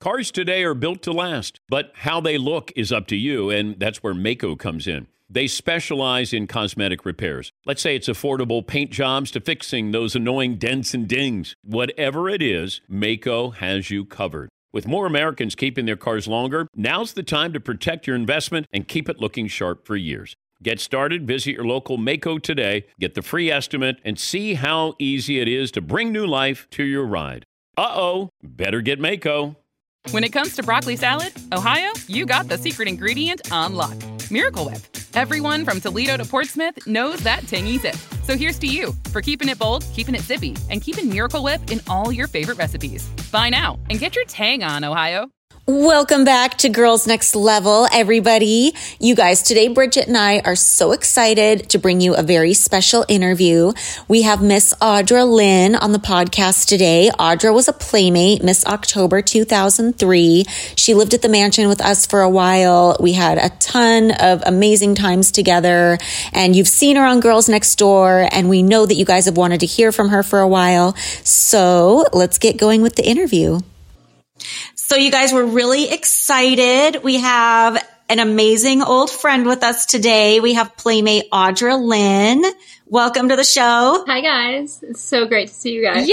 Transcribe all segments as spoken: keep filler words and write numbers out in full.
Cars today are built to last, but how they look is up to you, and that's where Maaco comes in. They specialize in cosmetic repairs. Let's say it's affordable paint jobs to fixing those annoying dents and dings. Whatever it is, Maaco has you covered. With more Americans keeping their cars longer, now's the time to protect your investment and keep it looking sharp for years. Get started, visit your local Maaco today, get the free estimate, and see how easy it is to bring new life to your ride. Uh-oh, better get Maaco. When it comes to broccoli salad, Ohio, you got the secret ingredient on lock. Miracle Whip. Everyone from Toledo to Portsmouth knows that tangy zip. So here's to you for keeping it bold, keeping it zippy, and keeping Miracle Whip in all your favorite recipes. Buy now and get your tang on, Ohio. Welcome back to Girls Next Level, everybody. You guys, today Bridget and I are so excited to bring you a very special interview. We have Miss Audra Lynn on the podcast today. Audra was a Playmate, Miss October two thousand three. She lived at the mansion with us for a while. We had a ton of amazing times together, and you've seen her on Girls Next Door, and we know that you guys have wanted to hear from her for a while. So let's get going with the interview. So you guys, were really excited. We have an amazing old friend with us today. We have Playmate Audra Lynn. Welcome to the show. Hi, guys. It's so great to see you guys.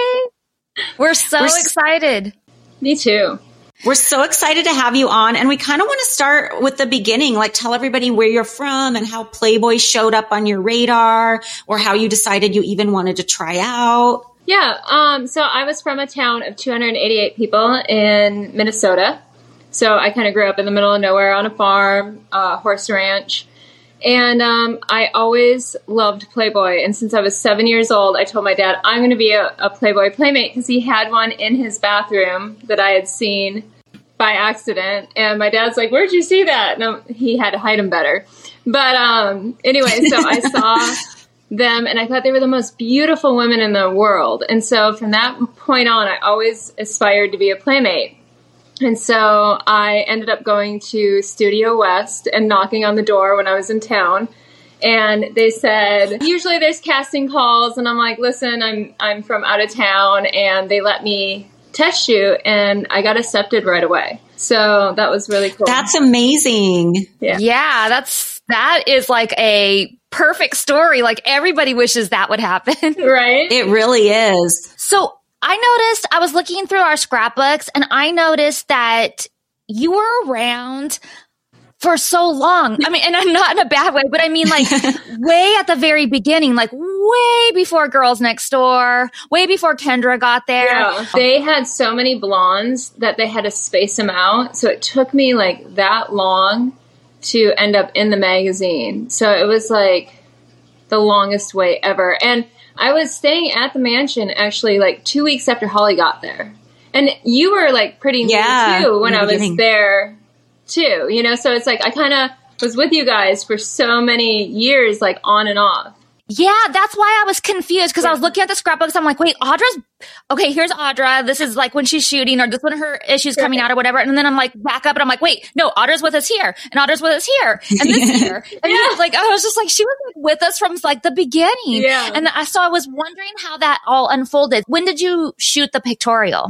Yay! We're so We're excited. Me too. We're so excited to have you on. And we kind of want to start with the beginning, like tell everybody where you're from and how Playboy showed up on your radar, or how you decided you even wanted to try out. Yeah, um, so I was from a town of two hundred eighty-eight people in Minnesota. So I kind of grew up in the middle of nowhere on a farm, uh, horse ranch. And um, I always loved Playboy. And since I was seven years old, I told my dad, I'm going to be a, a Playboy Playmate, because he had one in his bathroom that I had seen by accident. And my dad's like, where'd you see that? No, he had to hide them better. But um, anyway, so I saw them, and I thought they were the most beautiful women in the world. And so from that point on, I always aspired to be a Playmate. And so I ended up going to Studio West and knocking on the door when I was in town. And they said, usually there's casting calls, and I'm like, listen, I'm I'm from out of town, and they let me test shoot, and I got accepted right away. So that was really cool. That's amazing. Yeah, yeah that's that is like a perfect story. Like, everybody wishes that would happen. Right? It really is. So I noticed, I was looking through our scrapbooks, and I noticed that you were around for so long. I mean, and I'm not in a bad way, but I mean, like, way at the very beginning, like way before Girls Next Door, way before Kendra got there. Yeah. They had so many blondes that they had to space them out. So it took me like that long to end up in the magazine. So it was like the longest wait ever. And I was staying at the mansion actually like two weeks after Holly got there. And you were like pretty new yeah, too when I was beginning. there too, you know? So it's like I kind of was with you guys for so many years, like on and off. Yeah, that's why I was confused, because I was looking at the scrapbooks. I'm like, wait, Audra's, okay, here's Audra. This is like when she's shooting, or this when her issue's coming out or whatever. And then I'm like, back up, and I'm like, wait, no, Audra's with us here, and Audra's with us here, and this here. And Yeah. then, like, I was just like, she was like, with us from like the beginning. Yeah. And I, so I was wondering how that all unfolded. When did you shoot the pictorial?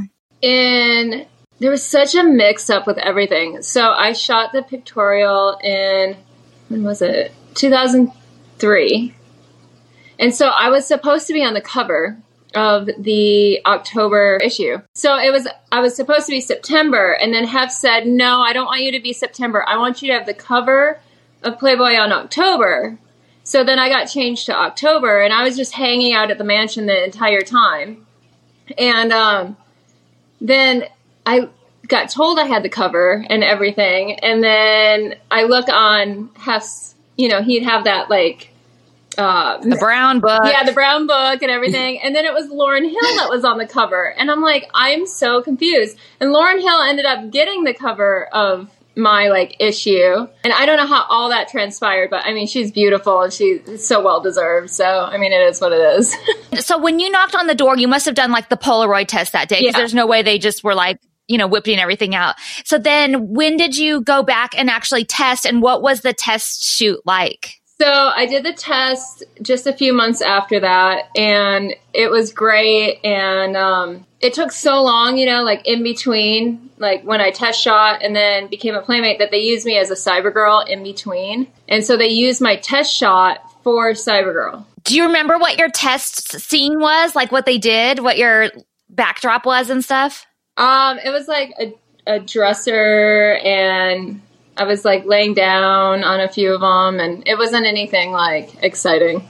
And there was such a mix up with everything. So I shot the pictorial in, when was it? two thousand three. And so I was supposed to be on the cover of the October issue. So it was, I was supposed to be September, and then Hef said, no, I don't want you to be September. I want you to have the cover of Playboy on October. So then I got changed to October, and I was just hanging out at the mansion the entire time. And um, then I got told I had the cover and everything. And then I look on Hef's, you know, he'd have that like, Uh, The brown book. yeah, the brown book and everything. And then it was Lauryn Hill that was on the cover. And I'm like, I'm so confused. And Lauryn Hill ended up getting the cover of my like issue. And I don't know how all that transpired, but I mean, she's beautiful and she's so well deserved. So, I mean, it is what it is. So when you knocked on the door, you must have done like the Polaroid test that day, because Yeah. there's no way they just were like, you know, whipping everything out. So then when did you go back and actually test, and what was the test shoot like? So I did the test just a few months after that, and it was great. And um, it took so long, you know, like in between, like when I test shot and then became a Playmate, that they used me as a Cybergirl in between. And so they used my test shot for Cybergirl. Do you remember what your test scene was? Like what they did, what your backdrop was and stuff? Um, it was like a, a dresser, and I was like laying down on a few of them, and it wasn't anything like exciting.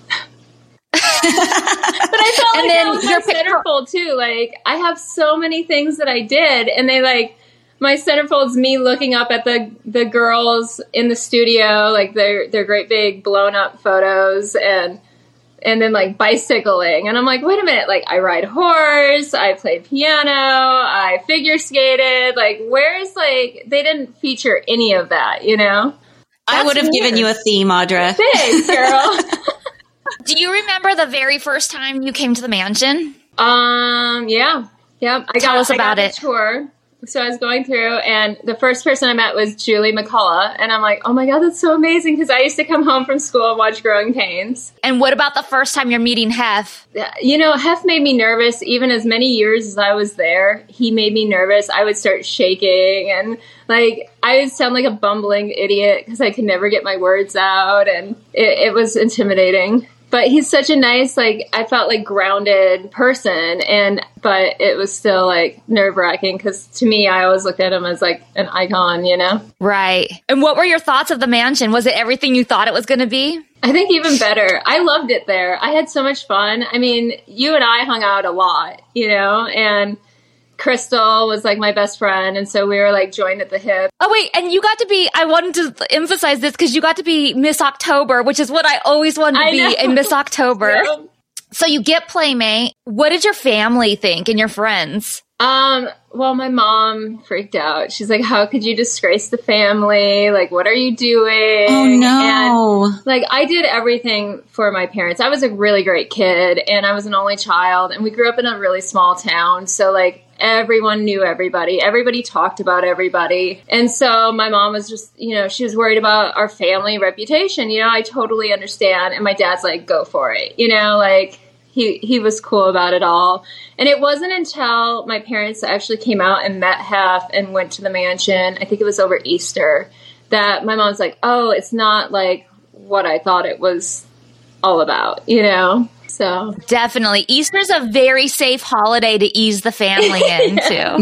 But I felt And like then that was my your pic- centerfold too. Like I have so many things that I did, and they like my centerfold's me looking up at the the girls in the studio, like their their great big blown up photos, and and then like bicycling, and I'm like, wait a minute, like I ride horse, I played piano, I figure skated. Like where's like they didn't feature any of that, you know? I would have given you a theme, Audra. Thanks, girl. Do you remember the very first time you came to the mansion? Um, yeah. Yep. I Tell got, us about I got it. The tour. So I was going through, and the first person I met was Julie McCullough. And I'm like, oh my God, that's so amazing. Because I used to come home from school and watch Growing Pains. And what about the first time you're meeting Hef? You know, Hef made me nervous. Even as many years as I was there, he made me nervous. I would start shaking, and like I would sound like a bumbling idiot because I could never get my words out. And it, it was intimidating. But he's such a nice, like, I felt like grounded person. And, but it was still like nerve wracking because to me, I always looked at him as like an icon, you know? Right. And what were your thoughts of the mansion? Was it everything you thought it was going to be? I think even better. I loved it there. I had so much fun. I mean, you and I hung out a lot, you know, and Crystal was like my best friend, and so we were like joined at the hip. Oh, wait, and you got to be, I wanted to emphasize this because you got to be Miss October, which is what I always wanted to I be, know. a Miss October. Yeah. So you get Playmate. What did your family think and your friends? Um, well, my mom freaked out. She's like, how could you disgrace the family? Like, what are you doing? Oh, no. And, like, I did everything for my parents. I was a really great kid, and I was an only child, and we grew up in a really small town. So, like, everyone knew everybody. Everybody talked about everybody. And so my mom was just, you know, she was worried about our family reputation. You know, I totally understand. And my dad's like, go for it. You know, like, He he was cool about it all. And it wasn't until my parents actually came out and met Hef and went to the mansion, I think it was over Easter, that my mom's like, oh, it's not like what I thought it was all about, you know? So Definitely. Easter's a very safe holiday to ease the family into.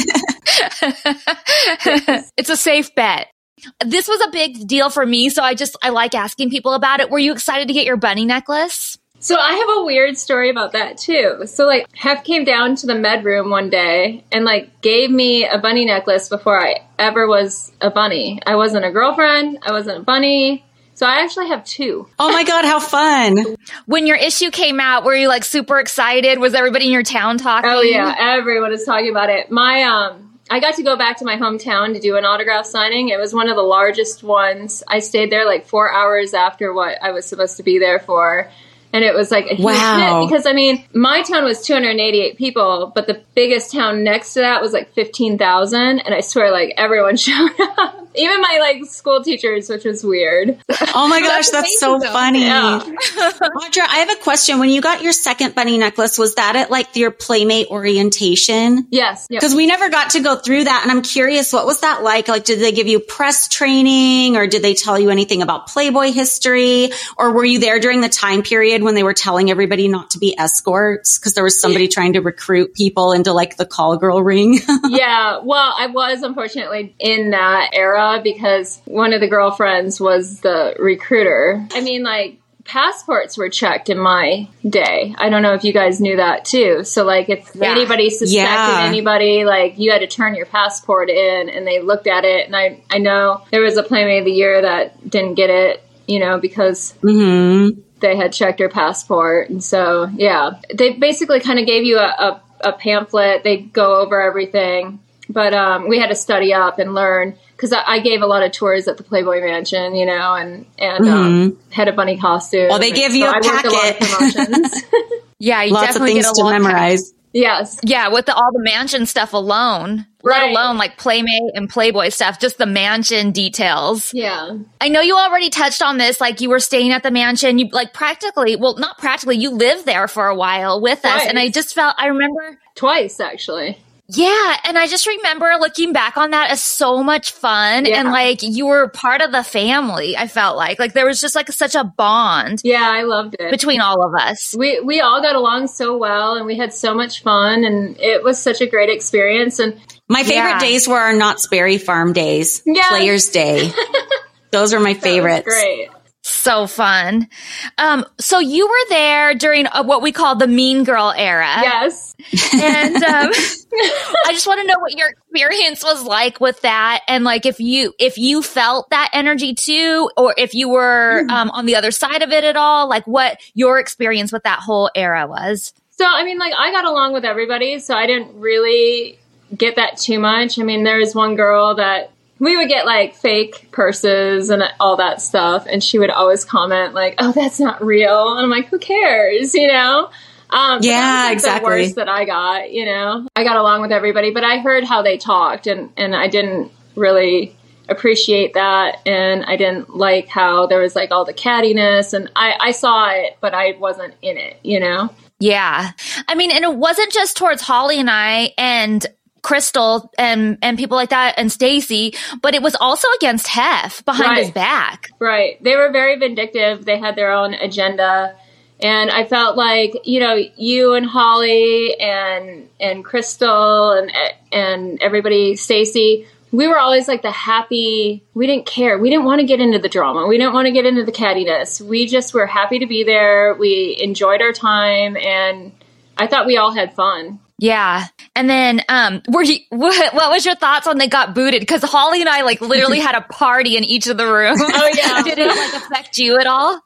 It's a safe bet. This was a big deal for me, so I just, I like asking people about it. Were you excited to get your bunny necklace? So I have a weird story about that too. So like Hef came down to the med room one day and like gave me a bunny necklace before I ever was a bunny. I wasn't a girlfriend. I wasn't a bunny. So I actually have two. Oh my God, how fun. When your issue came out, were you like super excited? Was everybody in your town talking? Oh yeah, everyone is talking about it. My um I got to go back to my hometown to do an autograph signing. It was one of the largest ones. I stayed there like four hours after what I was supposed to be there for. And it was like a huge Wow. hit because, I mean, my town was two hundred eighty-eight people, but the biggest town next to that was like fifteen thousand. And I swear, like, everyone showed up. Even my, like, school teachers, which was weird. Oh my gosh, that's so amazing, though. funny. Yeah. Audra, I have a question. When you got your second bunny necklace, was that at like your Playmate orientation? Yes. Yep. Because we never got to go through that. And I'm curious, what was that like? Like, did they give you press training, or did they tell you anything about Playboy history? Or were you there during the time period when they were telling everybody not to be escorts? Because there was somebody trying to recruit people into like the call girl ring. Yeah, well, I was unfortunately in that era because one of the girlfriends was the recruiter. I mean, like, passports were checked in my day. I don't know if you guys knew that too. So, like, if Yeah. anybody suspected Yeah. anybody, like, you had to turn your passport in and they looked at it. And I, I know there was a Playmate of the Year that didn't get it, you know, because Mm-hmm. they had checked her passport. And so, yeah, they basically kind of gave you a, a, a pamphlet. They go over everything. But um, we had to study up and learn because I, I gave a lot of tours at the Playboy Mansion, you know, and, and um, had a bunny costume. Well, they And give so you a I worked a lot of packet. promotions. Yeah, you Lots of definitely things get a to lot of- memorize. Yes. Yeah, with the, all the mansion stuff alone. let Right. alone like Playmate and Playboy stuff, just the mansion details. Yeah. I know you already touched on this, like you were staying at the mansion, you like practically, well, not practically, you lived there for a while with us. Twice. And I just felt, I remember, Twice, actually. yeah. And I just remember looking back on that as so much fun. Yeah. And like you were part of the family, I felt like. Like there was just like such a bond Yeah, I loved it. between all of us. We we all got along so well, and we had so much fun, and it was such a great experience. And My favorite Yeah. days were our Knott's Berry Farm days. Yes. Players Day. Those were my that was favorites. great. So fun. Um, so you were there during uh, what we call the Mean Girl era. Yes. And um, I just want to know what your experience was like with that, and like if you if you felt that energy too, or if you were um, on the other side of it at all. Like what your experience with that whole era was. So, I mean, like, I got along with everybody, so I didn't really get that too much. I mean, there was one girl that we would get, like, fake purses and all that stuff, and she would always comment, like, oh, that's not real. And I'm like, who cares, you know? Um, but Yeah, that was, like, exactly. the worst that I got, you know? I got along with everybody, but I heard how they talked, and, and I didn't really appreciate that, and I didn't like how there was, like, all the cattiness, and I, I saw it, but I wasn't in it, you know? Yeah. I mean, and it wasn't just towards Holly and I and Crystal and, and people like that and Stacy, but it was also against Hef behind Right. his back. Right. They were very vindictive. They had their own agenda. And I felt like, you know, you and Holly and and Crystal and and everybody, Stacy, we were always like the happy, we didn't care. We didn't want to get into the drama. We didn't want to get into the cattiness. We just were happy to be there. We enjoyed our time, and I thought we all had fun. Yeah. And then, um, were you, what, what was your thoughts on they got booted? Because Holly and I like literally had a party in each of the rooms. Oh, yeah. Did it like affect you at all?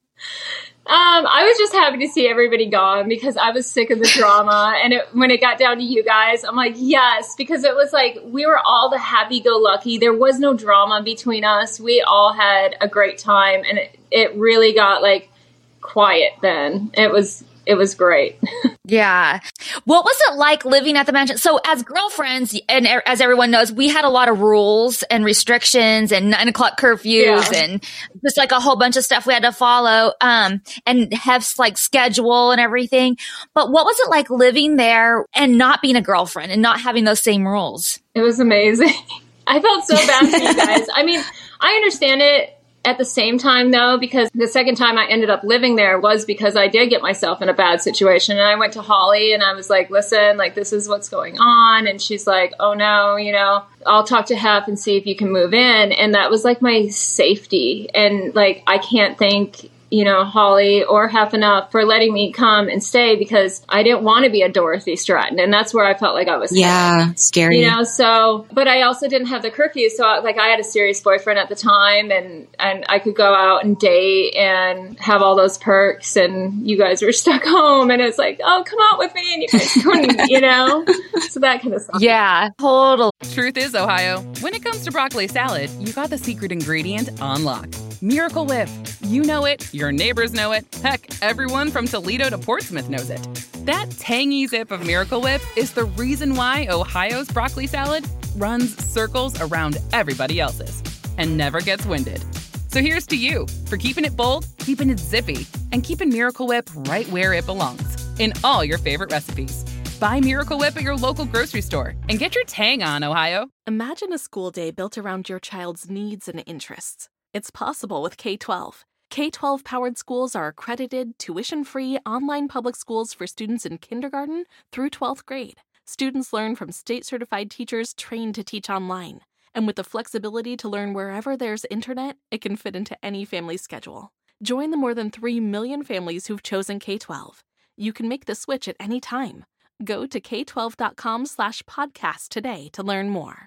Um, I was just happy to see everybody gone because I was sick of the drama. And it, when it got down to you guys, I'm like, yes, because it was like we were all the happy-go-lucky. There was no drama between us. We all had a great time, and it, it really got like quiet then. It was it was great. Yeah. What was it like living at the mansion? So as girlfriends, and er- as everyone knows, we had a lot of rules and restrictions and nine o'clock curfews Yeah. and just like a whole bunch of stuff we had to follow, um, and Hef's like schedule and everything. But what was it like living there and not being a girlfriend and not having those same rules? It was amazing. I felt so bad for you guys. I mean, I understand it at the same time, though, because the second time I ended up living there was because I did get myself in a bad situation. And I went to Holly and I was like, listen, like, this is what's going on. And she's like, oh, no, you know, I'll talk to Hef and see if you can move in. And that was like my safety. And like, I can't thank, you know, Holly or Hef enough for letting me come and stay because I didn't want to be a Dorothy Stratton. And that's where I felt like I was Yeah, headed. scary. You know, so, but I also didn't have the curfew. So I, like I had a serious boyfriend at the time and, and I could go out and date and have all those perks and you guys were stuck home and it's like, oh, come out with me. And you guys couldn't, you know, so that kind of stuff. Yeah, totally. Truth is, Ohio, when it comes to broccoli salad, you got the secret ingredient on lock. Miracle Whip. You know it, your neighbors know it, heck, everyone from Toledo to Portsmouth knows it. That tangy zip of Miracle Whip is the reason why Ohio's broccoli salad runs circles around everybody else's and never gets winded. So here's to you for keeping it bold, keeping it zippy, and keeping Miracle Whip right where it belongs, in all your favorite recipes. Buy Miracle Whip at your local grocery store and get your tang on, Ohio. Imagine a school day built around your child's needs and interests. It's possible with K twelve. K twelve powered schools are accredited, tuition-free online public schools for students in kindergarten through twelfth grade. Students learn from state-certified teachers trained to teach online. And with the flexibility to learn wherever there's internet, it can fit into any family schedule. Join the more than three million families who've chosen K twelve. You can make the switch at any time. Go to k twelve dot com slash podcast today to learn more.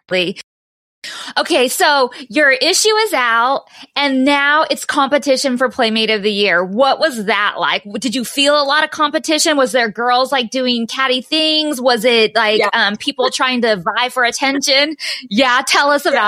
Okay, so your issue is out, and now it's competition for Playmate of the Year. What was that like? Did you feel a lot of competition? Was there girls like doing catty things? Was it like Yeah. um, people trying to vie for attention? Yeah, tell us about Yeah. it.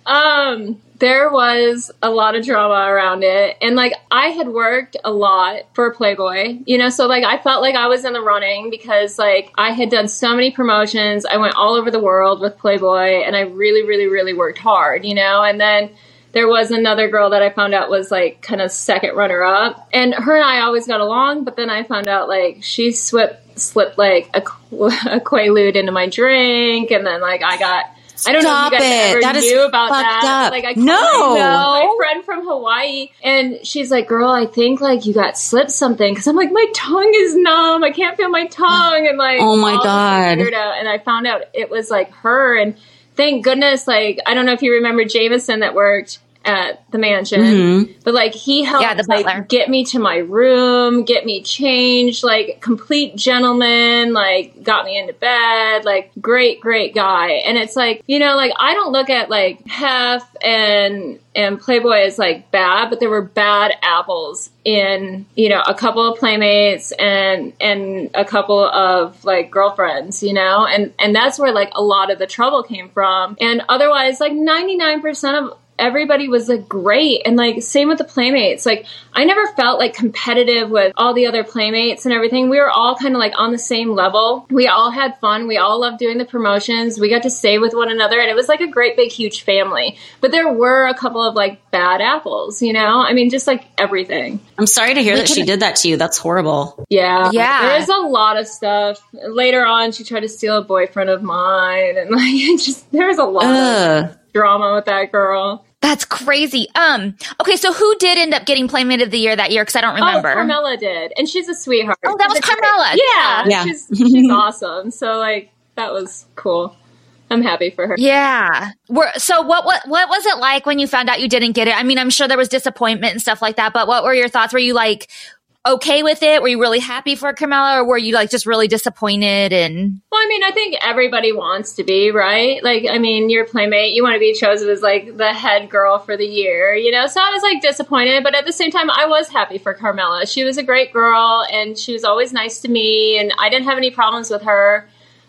Um, there was a lot of drama around it. And like, I had worked a lot for Playboy, you know, so like, I felt like I was in the running because like, I had done so many promotions. I went all over the world with Playboy and I really, really, really worked hard, you know, and then there was another girl that I found out was like kind of second runner up, and her and I always got along. But then I found out like she slipped, slipped like a, a Quaalude into my drink. And then like, I got, I don't Stop know if you guys it. ever That is knew about fucked that. up. Like, I No. called my friend from Hawaii, and she's like, "Girl, I think like you got slipped something." Because I'm like, my tongue is numb. I can't feel my tongue, and like, Oh my all this God. weird out. And I found out it was like her. And thank goodness, like, I don't know if you remember Jameson that worked at the mansion, Mm-hmm. but like he helped Yeah, the like butler. get me to my room, get me changed, like complete gentleman, like got me into bed, like great, great guy. And it's like, you know, like I don't look at like Hef and and Playboy as like bad, but there were bad apples in, you know, a couple of Playmates and and a couple of like girlfriends, you know, and and that's where like a lot of the trouble came from. And otherwise, like ninety-nine percent of everybody was like great. And like same with the Playmates. Like I never felt like competitive with all the other Playmates and everything. We were all kind of like on the same level. We all had fun. We all loved doing the promotions. We got to stay with one another, and it was like a great big huge family. But there were a couple of like bad apples, you know? I mean, just like everything. I'm sorry to hear that she did that to you. That's horrible. Yeah. Yeah. There is a lot of stuff. Later on, she tried to steal a boyfriend of mine, and like it just there's a lot Ugh. of drama with that girl. That's crazy. Um, okay, so who did end up getting Playmate of the Year that year? Because I don't remember. Oh, Carmela did, and she's a sweetheart. Oh, that was She's a great- Carmela. Yeah, Yeah. she's she's awesome. So like that was cool. I'm happy for her. Yeah. Were, so what, what what was it like when you found out you didn't get it? I mean, I'm sure there was disappointment and stuff like that, but what were your thoughts? Were you like okay with it? Were you really happy for Carmela, or were you like just really disappointed? And Well, I mean, I think everybody wants to be, right? Like, I mean, your Playmate, you want to be chosen as like the head girl for the year, you know? So I was like disappointed, but at the same time, I was happy for Carmela. She was a great girl, and she was always nice to me, and I didn't have any problems with her.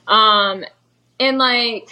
Um, and like,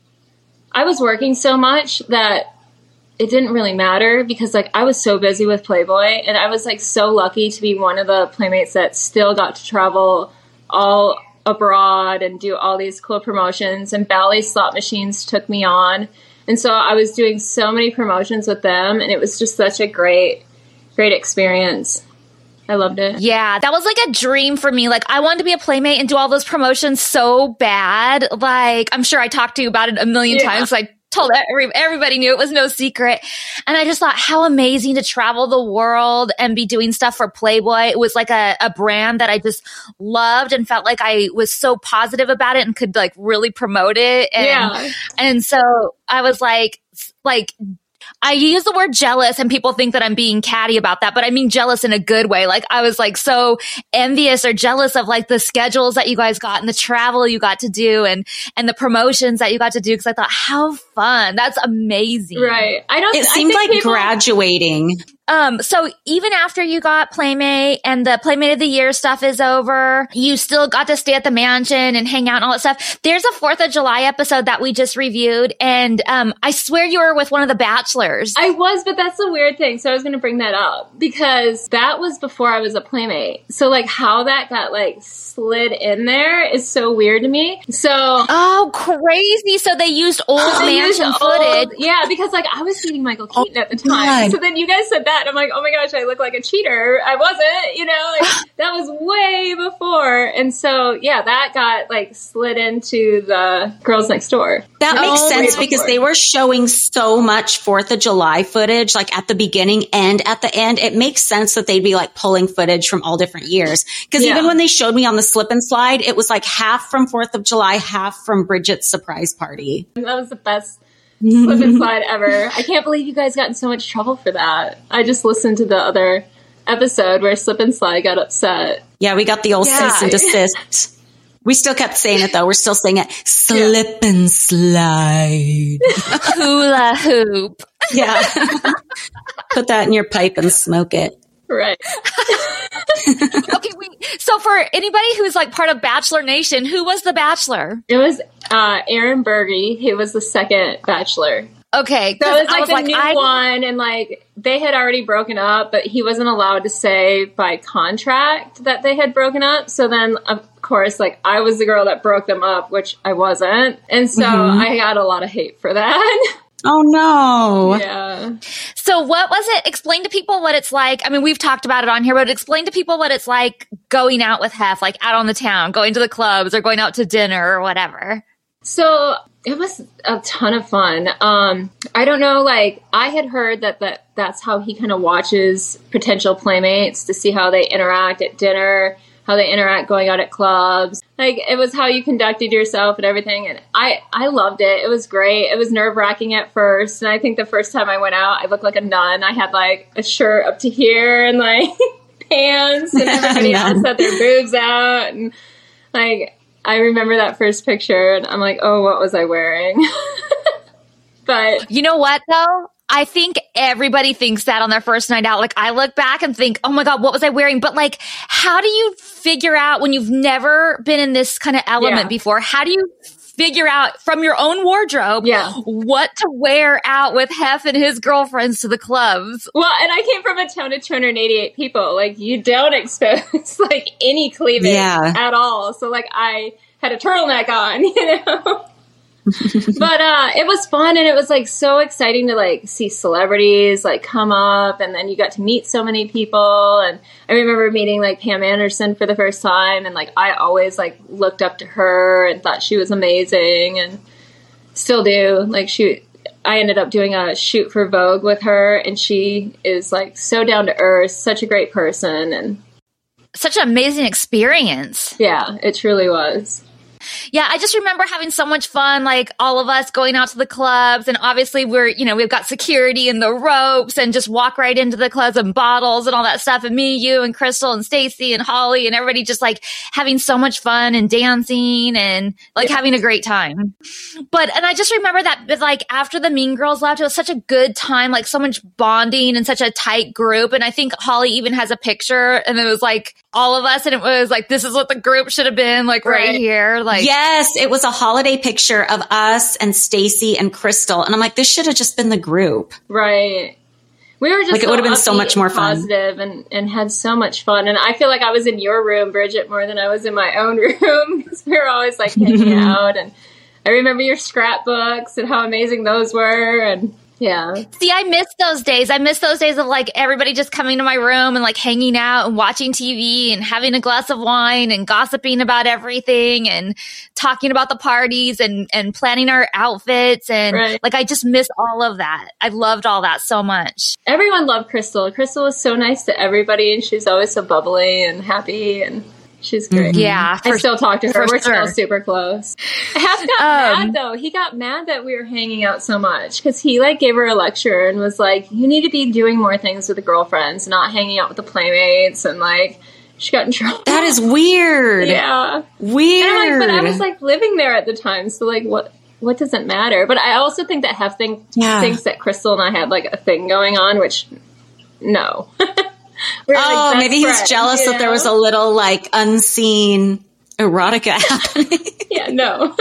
I was working so much that it didn't really matter because like I was so busy with Playboy, and I was like so lucky to be one of the Playmates that still got to travel all abroad and do all these cool promotions, and Bally's slot machines took me on. And so I was doing so many promotions with them, and it was just such a great, great experience. I loved it. yeah, that was like a dream for me. Like I wanted to be a Playmate and do all those promotions so bad. Like I'm sure I talked to you about it a million Yeah. times. Like told every, everybody knew it was no secret. And I just thought how amazing to travel the world and be doing stuff for Playboy. It was like a, a brand that I just loved and felt like I was so positive about it and could like really promote it. And, Yeah. and so I was like, like, I use the word jealous and people think that I'm being catty about that, but I mean jealous in a good way. Like I was like so envious or jealous of like the schedules that you guys got and the travel you got to do and, and the promotions that you got to do. Cause I thought how fun. That's amazing. Right. I don't It I seemed think like people- graduating. Um, so even after you got Playmate and the Playmate of the Year stuff is over, you still got to stay at the mansion and hang out and all that stuff. There's a fourth of July episode that we just reviewed. And, um, I swear you were with one of the bachelors. I was, but that's the weird thing. So I was going to bring that up because that was before I was a Playmate. So like how that got like slid in there is so weird to me. So Oh, crazy. So they used old they used mansion old- footage. yeah, because like I was dating Michael Keaton at the time. God. So then you guys said that, and I'm like, oh my gosh, I look like a cheater. I wasn't, you know, like that was way before. And so yeah, that got like slid into the Girls Next Door. That Oh, makes sense way because before. they were showing so much fourth of July footage, like at the beginning and at the end. It makes sense that they'd be like pulling footage from all different years. Because Yeah. even when they showed me on the slip and slide, it was like half from fourth of July, half from Bridget's surprise party. That was the best slip and slide ever. I can't believe you guys got in so much trouble for that. I just listened to the other episode where Slip and Slide got upset. Yeah, we got the old Yeah. cease and desist. We still kept saying it though. We're still saying it. Slip and slide. Hula hoop. Yeah. Put that in your pipe and smoke it. Right. Okay, wait. So for anybody who's like part of Bachelor Nation, who was the Bachelor? It was uh, Aaron Berge, who was the second Bachelor. Okay. So it was like was the like, new I- one, and like they had already broken up, but he wasn't allowed to say by contract that they had broken up. So then, of course, like I was the girl that broke them up, which I wasn't. And so Mhm. I got a lot of hate for that. Oh no. Yeah. So what was it? Explain to people what it's like. I mean, we've talked about it on here, but explain to people what it's like going out with Hef, like out on the town, going to the clubs or going out to dinner or whatever. So it was a ton of fun. Um, I don't know, like I had heard that, that that's how he kind of watches potential playmates to see how they interact at dinner, how they interact going out at clubs. Like it was how you conducted yourself and everything. And I, I loved it. It was great. It was nerve wracking at first. And I think the first time I went out, I looked like a nun. I had like a shirt up to here and like pants, and everybody else had their boobs out. And like, I remember that first picture and I'm like, oh, what was I wearing? But You know what though? I think everybody thinks that on their first night out. Like I look back and think, oh my God, what was I wearing? But like, how do you figure out when you've never been in this kind of element Yeah. before? How do you figure out from your own wardrobe Yeah. what to wear out with Hef and his girlfriends to the clubs? well, and I came from a town of two hundred eighty-eight people. Like you don't expose like any cleavage Yeah. at all. So like I had a turtleneck on, you know. But uh it was fun, and it was like so exciting to like see celebrities like come up, and then you got to meet so many people. And I remember meeting like Pam Anderson for the first time, and like I always like looked up to her and thought she was amazing, and still do. Like she I ended up doing a shoot for Vogue with her, and she is like so down to earth, such a great person, and Such an amazing experience. yeah, it truly was. Yeah, I just remember having so much fun, like all of us going out to the clubs, and obviously we're, you know, we've got security and the ropes and just walk right into the clubs and bottles and all that stuff. And me, you and Crystal and Stacy and Holly and everybody just like having so much fun and dancing and like Yeah. having a great time. But, and I just remember that, but like after the Mean Girls left, it was such a good time, like so much bonding and such a tight group. And I think Holly even has a picture, and it was like all of us, and it was like, this is what the group should have been, like right, Right. here. Like, Yes, it was a holiday picture of us and Stacy and Crystal. And I'm like, this should have just been the group. Right. We were just Like, it so would have been so upbeat much more and fun. positive and, and had so much fun. And I feel like I was in your room, Bridget, more than I was in my own room, because we were always like hanging out. And I remember your scrapbooks and how amazing those were. And yeah. See, I miss those days. I miss those days of like everybody just coming to my room and like hanging out and watching T V and having a glass of wine and gossiping about everything and talking about the parties and, and planning our outfits. And Right. like, I just miss all of that. I loved all that so much. Everyone loved Crystal. Crystal was so nice to everybody, and she's always so bubbly and happy, and she's great. Yeah. I for- still talk to her. for We're still sure. super close. Hef got Um, mad though. He got mad that we were hanging out so much, because he like gave her a lecture and was like, "You need to be doing more things with the girlfriends, not hanging out with the playmates." And like, she got in trouble. That is weird. yeah. Weird. And I'm like, but I was like living there at the time, so like, what? What doesn't matter? But I also think that Hef think, Yeah. thinks that Crystal and I had like a thing going on, which no. We're, like, oh, best maybe he's friends, jealous you that there know? was a little like unseen erotica happening. Yeah, no.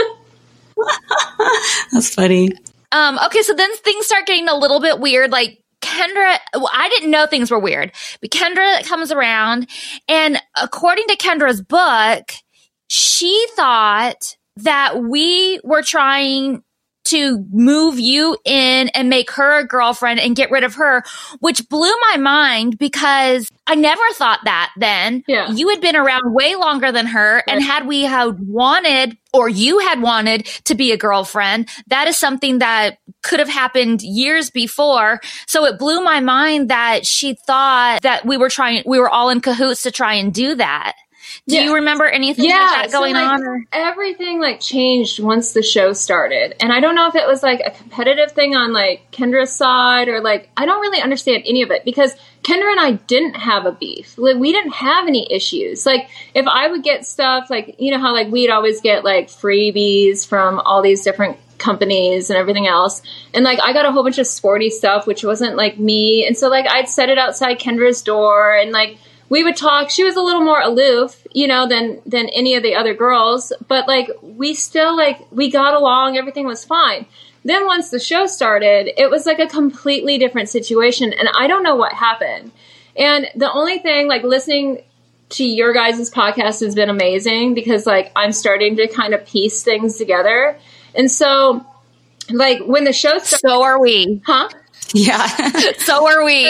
That's funny. Um, okay, so then things start getting a little bit weird. Like Kendra, well, I didn't know things were weird, but Kendra comes around, and according to Kendra's book, she thought that we were trying to move you in and make her a girlfriend and get rid of her, which blew my mind because I never thought that then. Yeah. You had been around way longer than her. And had we had wanted, or you had wanted to be a girlfriend, that is something that could have happened years before. So it blew my mind that she thought that we were trying, we were all in cahoots to try and do that. Do Yeah. you remember anything Yeah, like that so, going like, on? Or? everything like changed once the show started, and I don't know if it was like a competitive thing on like Kendra's side, or like I don't really understand any of it, because Kendra and I didn't have a beef. Like we didn't have any issues. Like if I would get stuff, like you know how like we'd always get like freebies from all these different companies and everything else, and like I got a whole bunch of sporty stuff which wasn't like me, and so like I'd set it outside Kendra's door, and like we would talk. She was a little more aloof, you know, than than any of the other girls, but like we still like we got along. Everything was fine. then once the show started, it was like a completely different situation. And I don't know what happened. And the only thing, like listening to your guys' podcast has been amazing because like I'm starting to kind of piece things together. And so like when the show started, so are we. Huh? Yeah. So are we.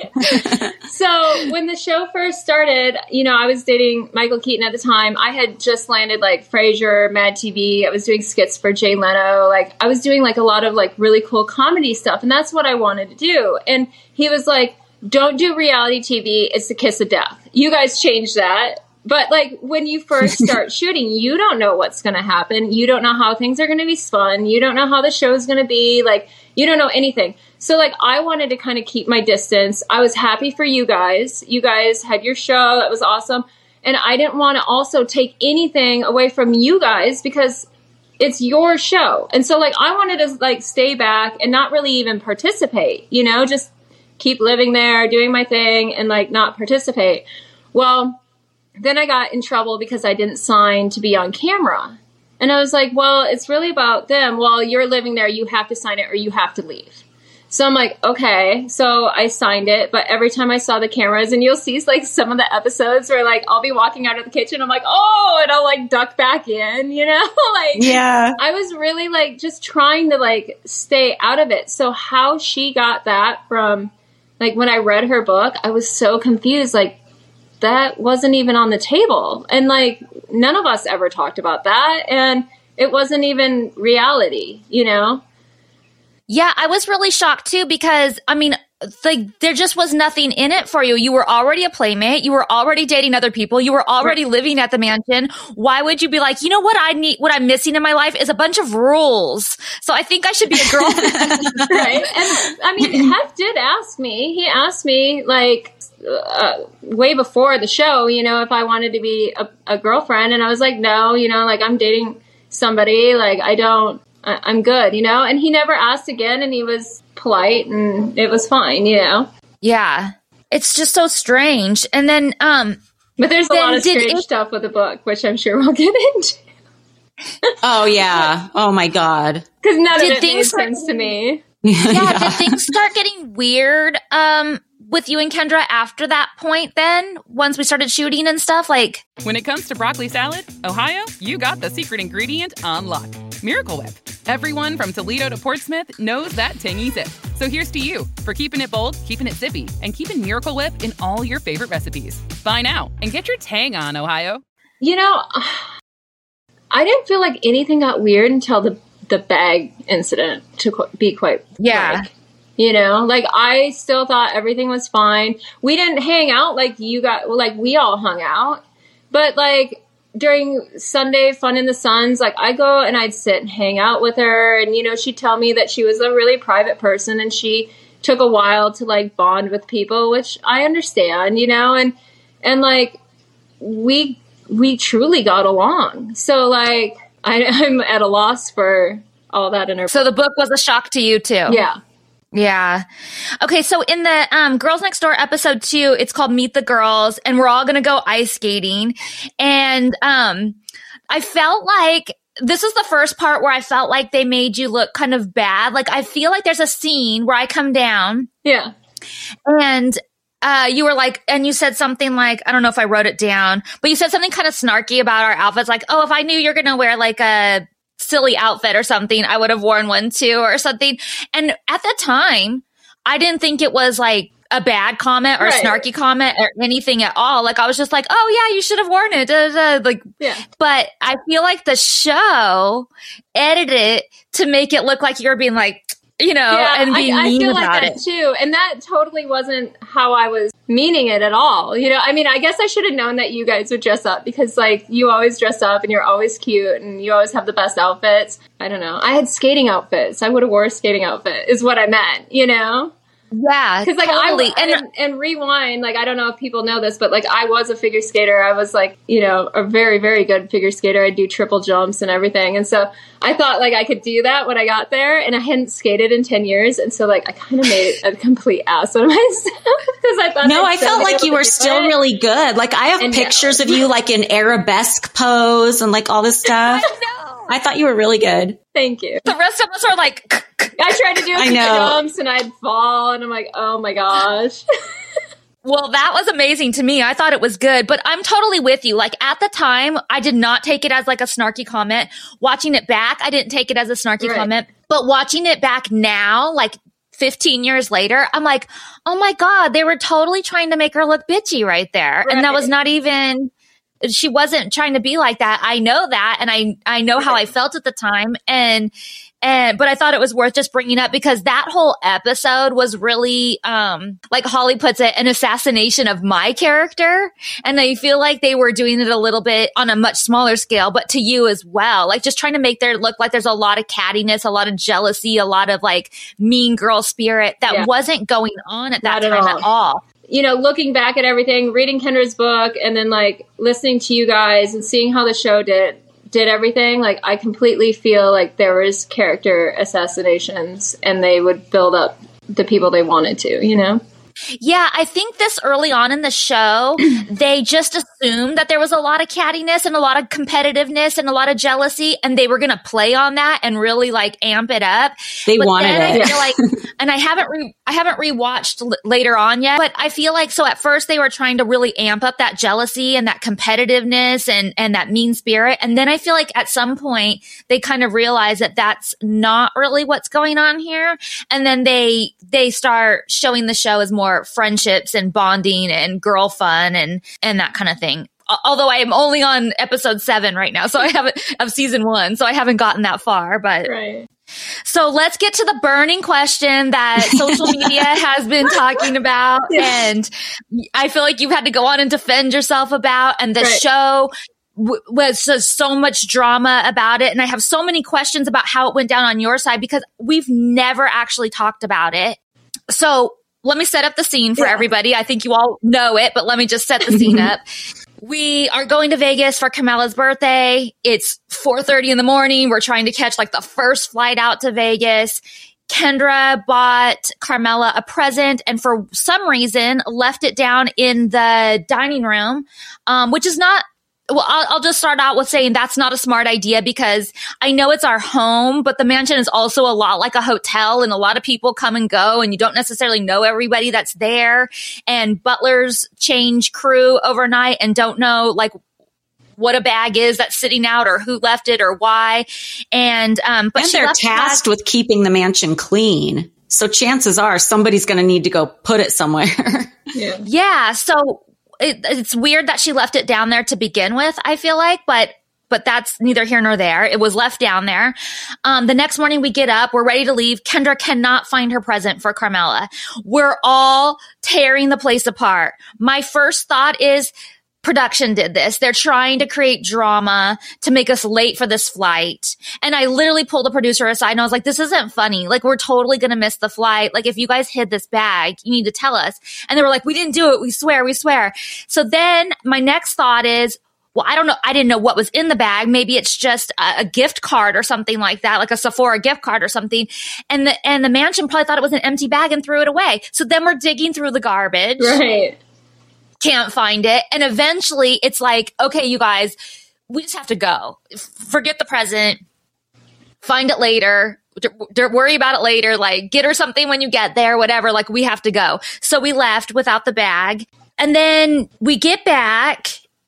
So when the show first started, you know, I was dating Michael Keaton at the time. I had just landed like Frasier, Mad T V. I was doing skits for Jay Leno. Like I was doing like a lot of like really cool comedy stuff. And that's what I wanted to do. And he was like, don't do reality T V. It's the kiss of death. You guys changed that. But like when you first start shooting, you don't know what's going to happen. You don't know how things are going to be spun. You don't know how the show is going to be. Like you don't know anything. So like I wanted to kind of keep my distance. I was happy for you guys. You guys had your show. That was awesome. And I didn't want to also take anything away from you guys because it's your show. And so like I wanted to like stay back and not really even participate, you know, just keep living there, doing my thing and like not participate. Well, then I got in trouble because I didn't sign to be on camera. And I was like, well, it's really about them. While you're living there, you have to sign it or you have to leave. So I'm like, okay. So I signed it. But every time I saw the cameras, and you'll see like some of the episodes where like I'll be walking out of the kitchen. I'm like, oh, and I'll like duck back in, you know, like, yeah, I was really like just trying to like stay out of it. So how she got that from like when I read her book, I was so confused. Like that wasn't even on the table. And like none of us ever talked about that. And it wasn't even reality, you know? Yeah, I was really shocked too because, I mean, like there just was nothing in it for you. You were already a playmate. You were already dating other people. You were already living at the mansion. Why would you be like, you know what I need, what I'm missing in my life is a bunch of rules. So I think I should be a girlfriend. Right. And I mean, Hef did ask me. He asked me like uh, way before the show, you know, if I wanted to be a, a girlfriend. And I was like, no, you know, like I'm dating somebody. Like I don't. I'm good, you know? And he never asked again and he was polite and it was fine, you know? Yeah. It's just so strange. And then, um, but there's a lot of strange it- stuff with the book, which I'm sure we'll get into. Oh, yeah. Oh, my God. Because none did of it made things sense to me. Yeah, yeah. Did things start getting weird, um, with you and Kendra after that point then, once we started shooting and stuff? Like, When it comes to broccoli salad, Ohio, you got the secret ingredient on lock. Miracle Whip. Everyone from Toledo to Portsmouth knows that tangy zip. So here's to you for keeping it bold, keeping it zippy, and keeping Miracle Whip in all your favorite recipes. Buy now and get your tang on, Ohio. You know, I didn't feel like anything got weird until the, the bag incident, to qu- be quite yeah. frank. You know, like I still thought everything was fine. We didn't hang out like you got, like we all hung out. But like during Sunday Fun in the Suns, like I go and I'd sit and hang out with her. And, you know, she'd tell me that she was a really private person and she took a while to like bond with people, which I understand, you know, and, and like we, we truly got along. So like I, I'm at a loss for all that in her. So the book was a shock to you too. Yeah. Yeah. Okay. So in the um, Girls Next Door episode two, it's called Meet the Girls, and we're all going to go ice skating. And um, I felt like this is the first part where I felt like they made you look kind of bad. Like I feel like there's a scene where I come down. Yeah. And uh, you were like, and you said something like, I don't know if I wrote it down, but you said something kind of snarky about our outfits. Like, oh, if I knew you're going to wear like a silly outfit or something, I would have worn one too or something. And at the time, I didn't think it was like a bad comment or right. a snarky comment or anything at all. Like I was just like, oh yeah, you should have worn it. Da, da, da. Like, yeah. But I feel like the show edited it to make it look like you were being like, you know, yeah, and being I, I mean feel about like that it too. And that totally wasn't how I was meaning it at all. You know, I mean, I guess I should have known that you guys would dress up because like you always dress up and you're always cute and you always have the best outfits. I don't know. I had skating outfits. I would have wore a skating outfit is what I meant, you know? Yeah, because like totally. I and, and, and rewind, like I don't know if people know this, but like I was a figure skater. I was like, you know, a very very good figure skater. I do triple jumps and everything, and so I thought like I could do that when I got there, and I hadn't skated in ten years, and so like I kind of made a complete ass of myself because I thought. No, I'd I felt like you were still it. really good. Like I have and pictures no. of you like in arabesque pose and like all this stuff. I know. I thought you were really good. Thank you. The rest of us are like, I tried to do a few jumps and I'd fall and I'm like, oh my gosh. Well, that was amazing to me. I thought it was good, but I'm totally with you. Like at the time, I did not take it as like a snarky comment. Watching it back, I didn't take it as a snarky right. comment, but watching it back now, like fifteen years later, I'm like, oh my God, they were totally trying to make her look bitchy right there. Right. And that was not even... She wasn't trying to be like that. I know that. And I, I know how I felt at the time. And, and, but I thought it was worth just bringing up because that whole episode was really, um, like Holly puts it, an assassination of my character. And I feel like they were doing it a little bit on a much smaller scale, but to you as well. Like just trying to make there look like there's a lot of cattiness, a lot of jealousy, a lot of like mean girl spirit that yeah. wasn't going on at that Not time at all. at all. You know, looking back at everything, reading Kendra's book, and then like listening to you guys and seeing how the show did did everything, like I completely feel like there was character assassinations, and they would build up the people they wanted to. You know. Yeah, I think this early on in the show, they just assumed that there was a lot of cattiness and a lot of competitiveness and a lot of jealousy, and they were going to play on that and really like amp it up. They but wanted then it. I feel like, and I haven't re- I haven't rewatched l- later on yet, but I feel like so at first they were trying to really amp up that jealousy and that competitiveness and and that mean spirit, and then I feel like at some point they kind of realize that that's not really what's going on here, and then they they start showing the show as more More friendships and bonding and girl fun and and that kind of thing. Although I am only on episode seven right now, so I haven't of season one, so I haven't gotten that far. But right. So let's get to the burning question that social media has been talking about, and I feel like you've had to go on and defend yourself about, and the right. show w- was just so much drama about it, and I have so many questions about how it went down on your side because we've never actually talked about it. So let me set up the scene for yeah. everybody. I think you all know it, but let me just set the scene up. We are going to Vegas for Carmela's birthday. It's four thirty in the morning. We're trying to catch like the first flight out to Vegas. Kendra bought Carmela a present and for some reason left it down in the dining room, um, which is not Well, I'll, I'll just start out with saying that's not a smart idea because I know it's our home, but the mansion is also a lot like a hotel and a lot of people come and go and you don't necessarily know everybody that's there. And butlers change crew overnight and don't know like what a bag is that's sitting out or who left it or why. And, um, but and she they're left tasked with keeping the mansion clean. So chances are somebody's going to need to go put it somewhere. yeah. Yeah. So, It, it's weird that she left it down there to begin with, I feel like, but but that's neither here nor there. It was left down there. Um, the next morning we get up, we're ready to leave. Kendra cannot find her present for Carmela. We're all tearing the place apart. My first thought is production did this. They're trying to create drama to make us late for this flight. And I literally pulled the producer aside and I was like, this isn't funny. Like, we're totally going to miss the flight. Like, if you guys hid this bag, you need to tell us. And they were like, we didn't do it. We swear, we swear. So then my next thought is, well, I don't know. I didn't know what was in the bag. Maybe it's just a, a gift card or something like that, like a Sephora gift card or something. And the, and the mansion probably thought it was an empty bag and threw it away. So then we're digging through the garbage. Right. Can't find it. And eventually it's like, okay, you guys, we just have to go. Forget the present. Find it later. D- d- worry about it later. Like, get her something when you get there, whatever. Like, we have to go. So we left without the bag. And then we get back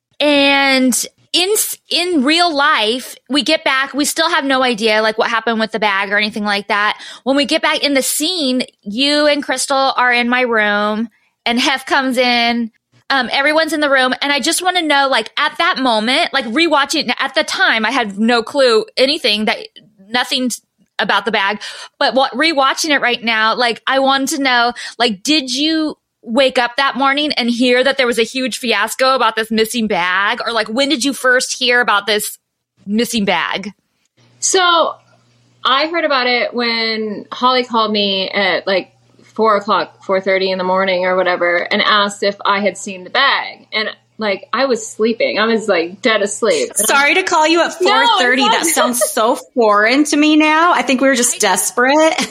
and in, in real life, we get back, we still have no idea like what happened with the bag or anything like that. When we get back in the scene, you and Crystal are in my room and Hef comes in. Um, everyone's in the room. And I just want to know, like, at that moment, like rewatching at the time, I had no clue anything that nothing about the bag, but what rewatching it right now, like, I wanted to know, like, did you wake up that morning and hear that there was a huge fiasco about this missing bag? Or like, when did you first hear about this missing bag? So I heard about it when Holly called me at like four o'clock, four thirty in the morning or whatever, and asked if I had seen the bag. And like, I was sleeping. I was like dead asleep. Sorry to call you at four thirty. No, that sounds so foreign to me now. I think we were just I, desperate.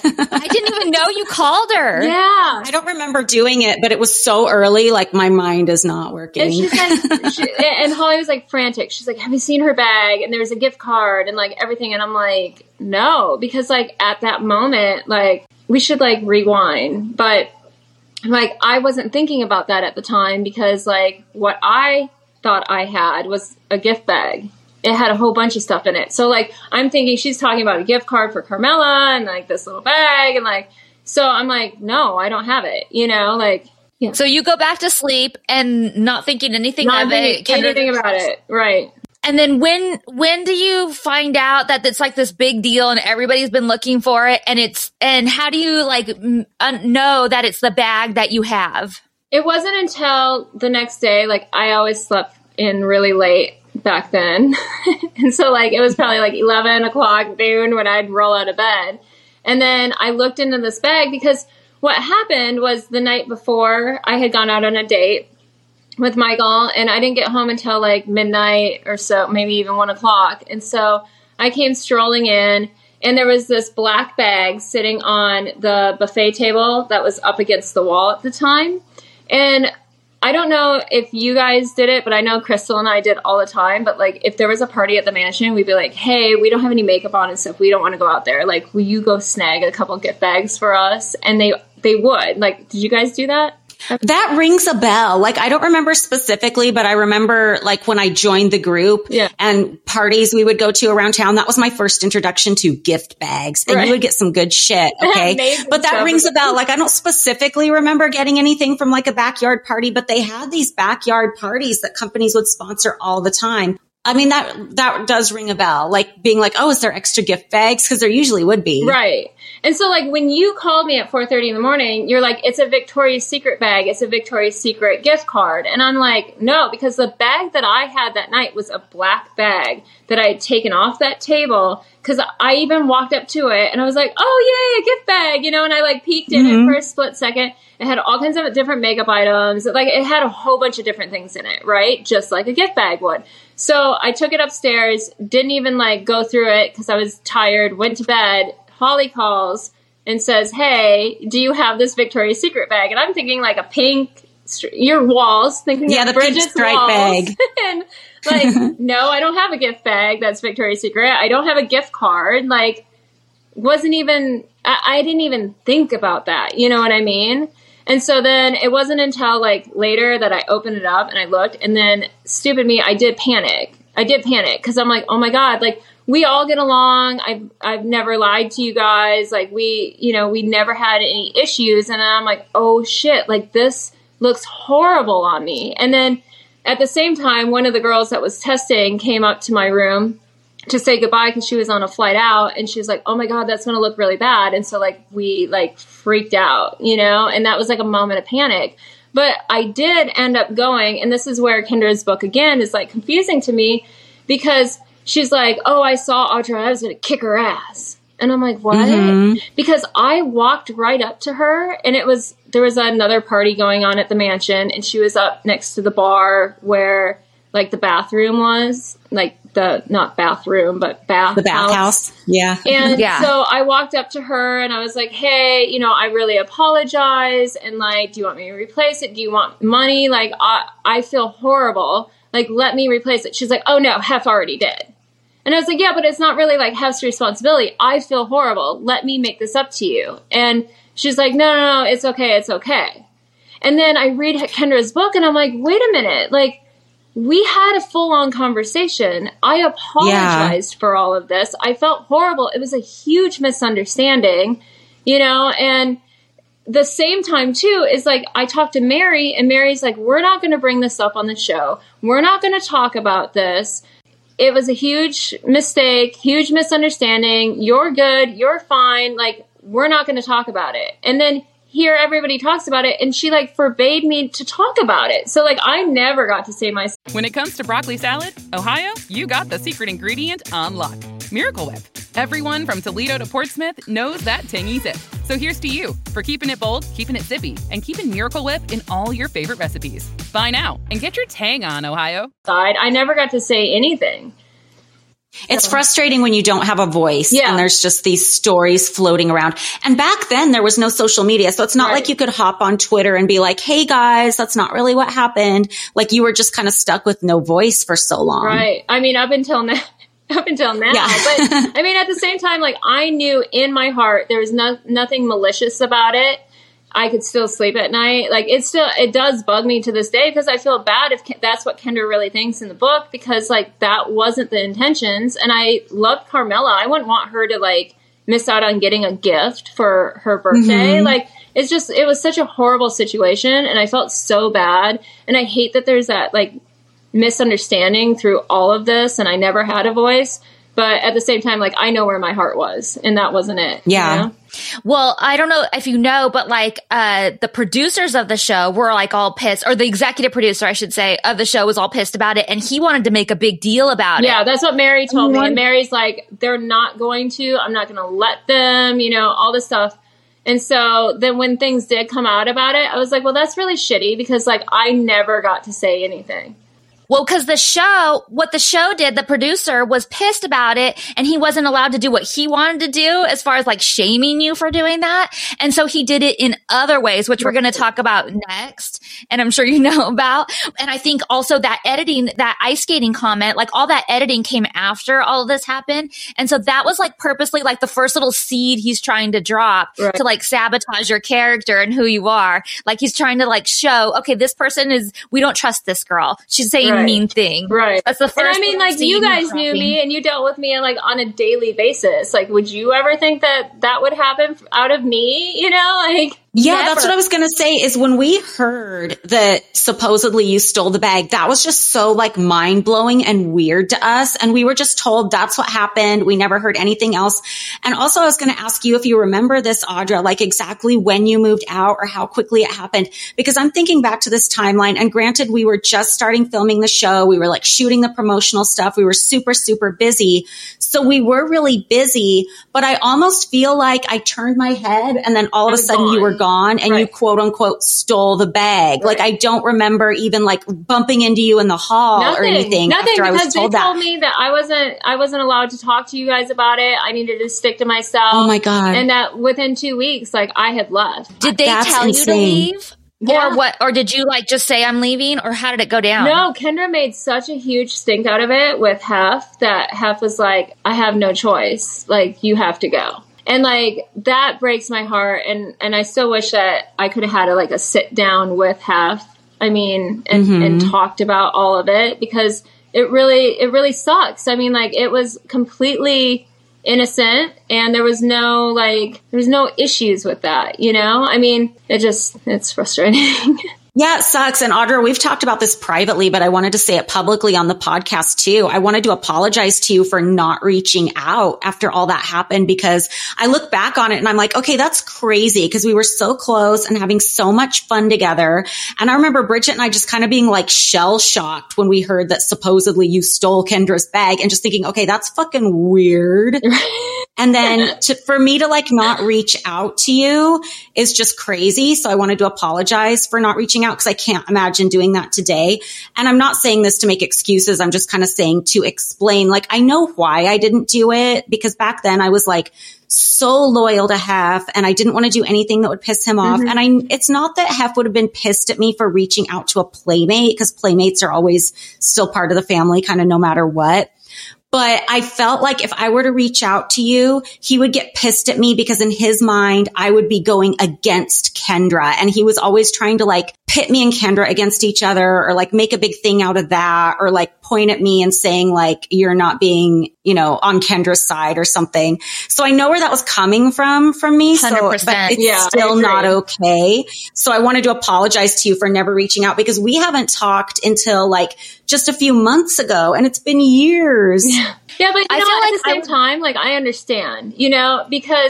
I didn't even know you called her. Yeah. I don't remember doing it, but it was so early. Like, my mind is not working. And she's like, she, and Holly was like frantic. She's like, have you seen her bag? And there's a gift card and like everything. And I'm like, no, because like at that moment, like we should like rewind. But like, I wasn't thinking about that at the time because, like, what I thought I had was a gift bag. It had a whole bunch of stuff in it. So, like, I'm thinking she's talking about a gift card for Carmela and, like, this little bag. And, like, so I'm like, no, I don't have it. You know, like, yeah. So you go back to sleep and not thinking anything not of thinking it. anything about it. Right. And then when when do you find out that it's like this big deal and everybody's been looking for it, and it's and how do you like m- uh, know that it's the bag that you have? It wasn't until the next day. Like, I always slept in really late back then, and so like it was probably like eleven o'clock, noon when I'd roll out of bed, and then I looked into this bag because what happened was the night before I had gone out on a date with Michael, and I didn't get home until like midnight or so, maybe even one o'clock. And so I came strolling in, and there was this black bag sitting on the buffet table that was up against the wall at the time. And I don't know if you guys did it, but I know Crystal and I did all the time. But like, if there was a party at the mansion, we'd be like, hey, we don't have any makeup on and stuff. We don't want to go out there. Like, will you go snag a couple gift bags for us? And they, they would. Like, did you guys do that? That rings a bell. Like, I don't remember specifically, but I remember like when I joined the group yeah. and parties we would go to around town. That was my first introduction to gift bags, and right. you would get some good shit. Okay. But that rings a bell. Like, I don't specifically remember getting anything from like a backyard party, but they had these backyard parties that companies would sponsor all the time. I mean, that, that does ring a bell, like being like, oh, is there extra gift bags? Cause there usually would be. Right. And so like when you called me at four thirty in the morning, you're like, it's a Victoria's Secret bag. It's a Victoria's Secret gift card. And I'm like, no, because the bag that I had that night was a black bag that I had taken off that table. Cause I even walked up to it and I was like, oh, yay, a gift bag, you know, and I like peeked in mm-hmm. it for a split second. It had all kinds of different makeup items. Like, it had a whole bunch of different things in it, right? Just like a gift bag would. So I took it upstairs, didn't even like go through it because I was tired, went to bed. Holly calls and says, hey, do you have this Victoria's Secret bag? And I'm thinking like a pink, your walls, thinking yeah, of the Bridget's pink stripe walls. bag. And like, no, I don't have a gift bag that's Victoria's Secret. I don't have a gift card. Like, wasn't even, I, I didn't even think about that. You know what I mean? And so then it wasn't until like later that I opened it up and I looked, and then stupid me, I did panic. I did panic because I'm like, oh my God, like we all get along. I've, I've never lied to you guys. Like we, you know, we never had any issues. And then I'm like, oh shit, like this looks horrible on me. And then at the same time, one of the girls that was testing came up to my room to say goodbye because she was on a flight out, and she was like, oh my God, that's going to look really bad. And so like, we like freaked out, you know, and that was like a moment of panic. But I did end up going, and this is where Kendra's book again is like confusing to me, because she's like, oh, I saw Audra, I was going to kick her ass. And I'm like, what? Mm-hmm. Because I walked right up to her, and it was, there was another party going on at the mansion, and she was up next to the bar where like the bathroom was, like the, not bathroom, but bath The bathhouse. Yeah. And yeah. so I walked up to her and I was like, hey, you know, I really apologize. And like, do you want me to replace it? Do you want money? Like, I, I feel horrible. Like, let me replace it. She's like, oh no, Hef already did. And I was like, yeah, but it's not really like Hef's responsibility. I feel horrible. Let me make this up to you. And she's like, no, no, no, it's okay. It's okay. And then I read Kendra's book and I'm like, wait a minute. Like, we had a full-on conversation. I apologized yeah. for all of this. I felt horrible. It was a huge misunderstanding, you know, and the same time too is like, I talked to Mary, and Mary's like, we're not going to bring this up on the show. We're not going to talk about this. It was a huge mistake, huge misunderstanding. You're good. You're fine. Like, we're not going to talk about it. And then here everybody talks about it, and she like forbade me to talk about it. So like, I never got to say my. When it comes to broccoli salad, Ohio, you got the secret ingredient on lock. Miracle Whip. Everyone from Toledo to Portsmouth knows that tangy zip. So here's to you for keeping it bold, keeping it zippy, and keeping Miracle Whip in all your favorite recipes. Buy now and get your tang on, Ohio. I never got to say anything. It's frustrating when you don't have a voice Yeah. and there's just these stories floating around. And back then there was no social media. So it's not Right. like you could hop on Twitter and be like, hey guys, that's not really what happened. Like you were just kind of stuck with no voice for so long. Right. I mean, up until now, up until now, Yeah. but I mean, at the same time, like I knew in my heart, there was no, nothing malicious about it. I could still sleep at night. Like it still, it does bug me to this day because I feel bad if Ke- that's what Kendra really thinks in the book, because like that wasn't the intentions. And I loved Carmela. I wouldn't want her to like miss out on getting a gift for her birthday. Mm-hmm. Like it's just, it was such a horrible situation. And I felt so bad. And I hate that there's that like misunderstanding through all of this. And I never had a voice. But at the same time, like I know where my heart was, and that wasn't it. Yeah. You know? Well, I don't know if you know, but like uh the producers of the show were like all pissed, or the executive producer, I should say, of the show was all pissed about it, and he wanted to make a big deal about Yeah, it. that's what Mary told me. What? And Mary's like, they're not going to, I'm not going to let them, you know, all this stuff. And so then when things did come out about it, I was like, well, that's really shitty because like I never got to say anything. Well, because the show, what the show did, the producer was pissed about it, and he wasn't allowed to do what he wanted to do as far as like shaming you for doing that. And so he did it in other ways, which we're going to talk about next. And I'm sure you know about. And I think also that editing, that ice skating comment, like all that editing came after all of this happened. And so that was like purposely like the first little seed he's trying to drop Right. to like sabotage your character and who you are. Like he's trying to like show, okay, this person is, we don't trust this girl. She's saying Right. mean thing. Right. That's the first. And I mean, like you guys knew me and you dealt with me like on a daily basis. Like, would you ever think that that would happen out of me? You know, like. Yeah, Never. that's what I was going to say is when we heard that supposedly you stole the bag, that was just so like mind blowing and weird to us. And we were just told that's what happened. We never heard anything else. And also I was going to ask you if you remember this, Audra, like exactly when you moved out or how quickly it happened, because I'm thinking back to this timeline, and granted, we were just starting filming the show. We were like shooting the promotional stuff. We were super, super busy. So we were really busy, but I almost feel like I turned my head and then all of a I'm sudden gone. you were gone. And Right. you quote unquote stole the bag. Right. Like I don't remember even like bumping into you in the hall Nothing, or anything nothing, after I because was told they that. told me that I wasn't, I wasn't allowed to talk to you guys about it. I needed to stick to myself. Oh my God. And that within two weeks, like I had left. Did they That's tell insane. you to leave? Yeah. Or what? Or did you like just say I'm leaving? Or how did it go down? No, Kendra made such a huge stink out of it with Hef that Hef was like, I have no choice. Like, you have to go. And like, that breaks my heart. And, and I still wish that I could have had a, like a sit down with Hef. I mean, and, Mm-hmm. and talked about all of it, because it really, it really sucks. I mean, like it was completely innocent and there was no like, there was no issues with that, you know? I mean, it just, it's frustrating. Yeah, it sucks. And Audra, we've talked about this privately, but I wanted to say it publicly on the podcast too. I wanted to apologize to you for not reaching out after all that happened, because I look back on it and I'm like, okay, that's crazy, because we were so close and having so much fun together. And I remember Bridget and I just kind of being like shell shocked when we heard that supposedly you stole Kendra's bag and just thinking, okay, that's fucking weird. And then to, for me to like not reach out to you is just crazy. So I wanted to apologize for not reaching out, because I can't imagine doing that today. And I'm not saying this to make excuses. I'm just kind of saying to explain, like, I know why I didn't do it, because back then I was like so loyal to Hef and I didn't want to do anything that would piss him off. Mm-hmm. And I, it's not that Hef would have been pissed at me for reaching out to a playmate, because playmates are always still part of the family, kind of no matter what. But I felt like if I were to reach out to you, he would get pissed at me, because in his mind, I would be going against Kendra. And he was always trying to like pit me and Kendra against each other, or like make a big thing out of that, or like point at me and saying like, you're not being, you know, on Kendra's side or something. So I know where that was coming from, from me. So, one hundred percent. but it's Yeah, I still agree. not okay. So I wanted to apologize to you for never reaching out, because we haven't talked until like just a few months ago, and it's been years. Yeah, but you I know, feel at like the same I- time, like I understand, you know, because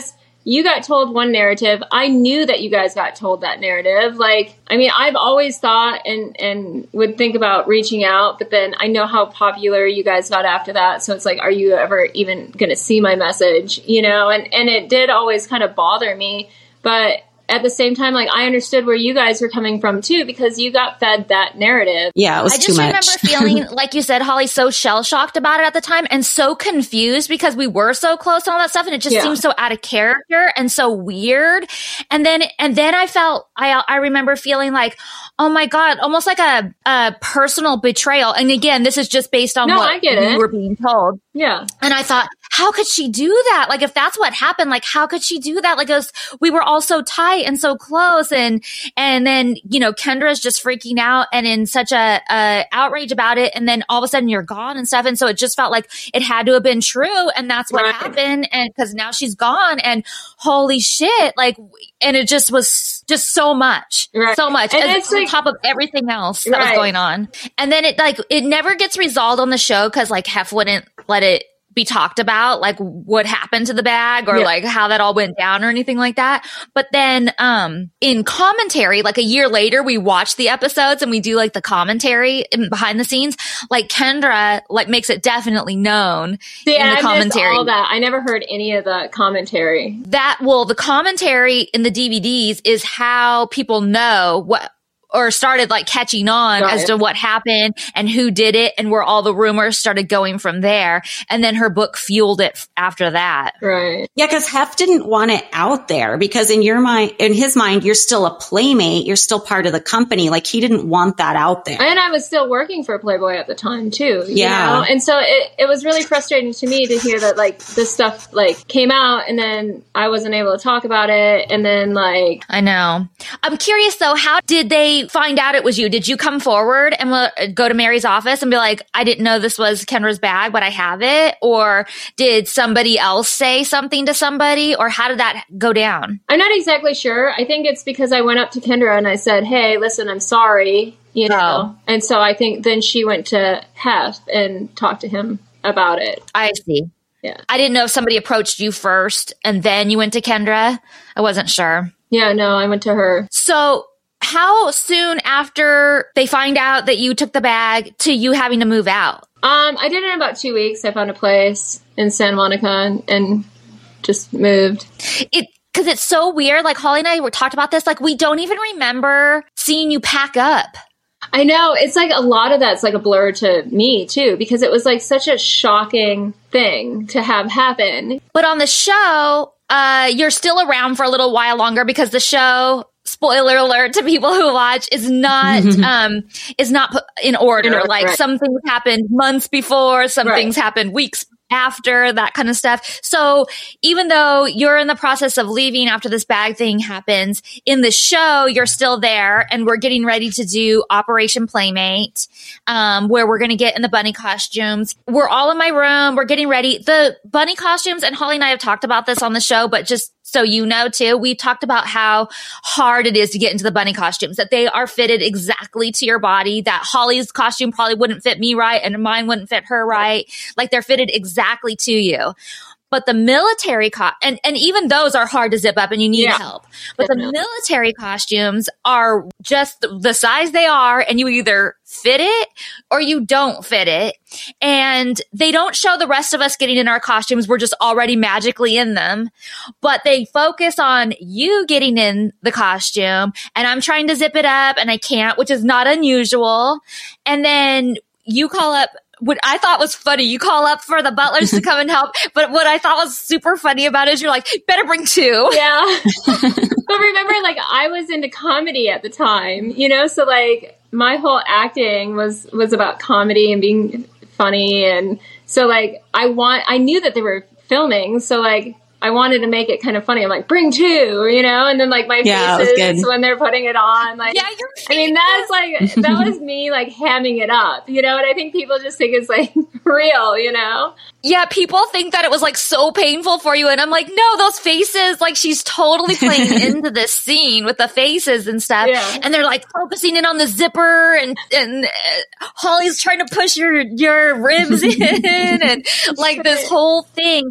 you got told one narrative. I knew that you guys got told that narrative. Like, I mean, I've always thought and, and would think about reaching out, but then I know how popular you guys got after that. So it's like, are you ever even going to see my message? You know, and, and it did always kind of bother me. But at the same time, like, I understood where you guys were coming from too, because you got fed that narrative. Yeah, it was I too just much. remember feeling, like you said, Holly, so shell-shocked about it at the time and so confused because we were so close and all that stuff, and it just Yeah. seemed so out of character and so weird. And then, and then I felt, I, I remember feeling like, oh my God, almost like a, a personal betrayal. And again, this is just based on No, what I get we it. were being told. Yeah. And I thought, how could she do that? Like, if that's what happened, like, how could she do that? Like, it was, we were all so tight and so close. And, and then, you know, Kendra's just freaking out and in such a, a outrage about it. And then all of a sudden you're gone and stuff. And so it just felt like it had to have been true. And that's what Right. happened. And cause now she's gone and holy shit. Like, and it just was just so much, Right. so much. And And it's on like- top of everything else that was Right. going on. And then it like, it never gets resolved on the show. Cause like Hef wouldn't let it be talked about, like what happened to the bag or Yeah. like how that all went down or anything like that. But then, um, in commentary, like a year later, we watch the episodes and we do like the commentary in behind the scenes. Like Kendra, like makes it definitely known See, in and the I missed commentary all that. I never heard any of the commentary. that, well, the commentary in the D V Ds is how people know what, or started like catching on Right. as to what happened and who did it and where all the rumors started going from there. And then her book fueled it f- after that. Right. Yeah, because Hef didn't want it out there because in your mind, in his mind, you're still a playmate. You're still part of the company. Like he didn't want that out there. And I was still working for Playboy at the time too. You Yeah. know? And so it, it was really frustrating to me to hear that like this stuff like came out and then I wasn't able to talk about it. And then like, I know. I'm curious though, how did they find out it was you? Did you come forward and uh, go to Mary's office and be like, I didn't know this was Kendra's bag, but I have it? Or did somebody else say something to somebody? Or how did that go down? I'm not exactly sure. I think it's because I went up to Kendra and I said, hey, listen, I'm sorry, you know? Oh. And so I think then she went to Hef and talked to him about it. I see. Yeah. I didn't know if somebody approached you first and then you went to Kendra. I wasn't sure. Yeah, no, I went to her. So how soon after they find out that you took the bag to you having to move out? Um, I did it in about two weeks. I found a place in Santa Monica and, and just moved. It because it's so weird. Like Holly and I were talked about this. Like we don't even remember seeing you pack up. I know. It's like a lot of that's like a blur to me too, because it was like such a shocking thing to have happen. But on the show, uh, you're still around for a little while longer because the show, spoiler alert to people who watch, is not um is not put in order. In order, like right. some things happened months before, some Right. things happened weeks after, that kind of stuff. So even though you're in the process of leaving after this bag thing happens, in the show, you're still there and we're getting ready to do Operation Playmate, um, where we're going to get in the bunny costumes. We're all in my room. We're getting ready. The bunny costumes, and Holly and I have talked about this on the show, but just so you know too, we talked about how hard it is to get into the bunny costumes, that they are fitted exactly to your body, that Holly's costume probably wouldn't fit me right and mine wouldn't fit her right. Like they're fitted exactly to you. But the military co- and, and even those are hard to zip up and you need Yeah, help. But definitely. the military costumes are just the size they are and you either fit it or you don't fit it. And they don't show the rest of us getting in our costumes. We're just already magically in them. But they focus on you getting in the costume and I'm trying to zip it up and I can't, which is not unusual. And then you call up what I thought was funny. You call up for the butlers to come and help. But what I thought was super funny about it is you're like, better bring two. Yeah. But remember, like, I was into comedy at the time, you know? So, like, my whole acting was, was about comedy and being funny. And so, like, I want, I knew that they were filming. So, like, I wanted to make it kind of funny. I'm like, bring two, you know? And then, like, my Yeah, that was faces good. when they're putting it on. Like, Yeah, you're I mean, that's like, that was me, like, hamming it up, you know? And I think people just think it's, like, real, you know? Yeah, people think that it was like so painful for you. And I'm like, no, those faces, like she's totally playing into this scene with the faces and stuff. Yeah. And they're like focusing in on the zipper and, and uh, Holly's trying to push your, your ribs in and like this whole thing.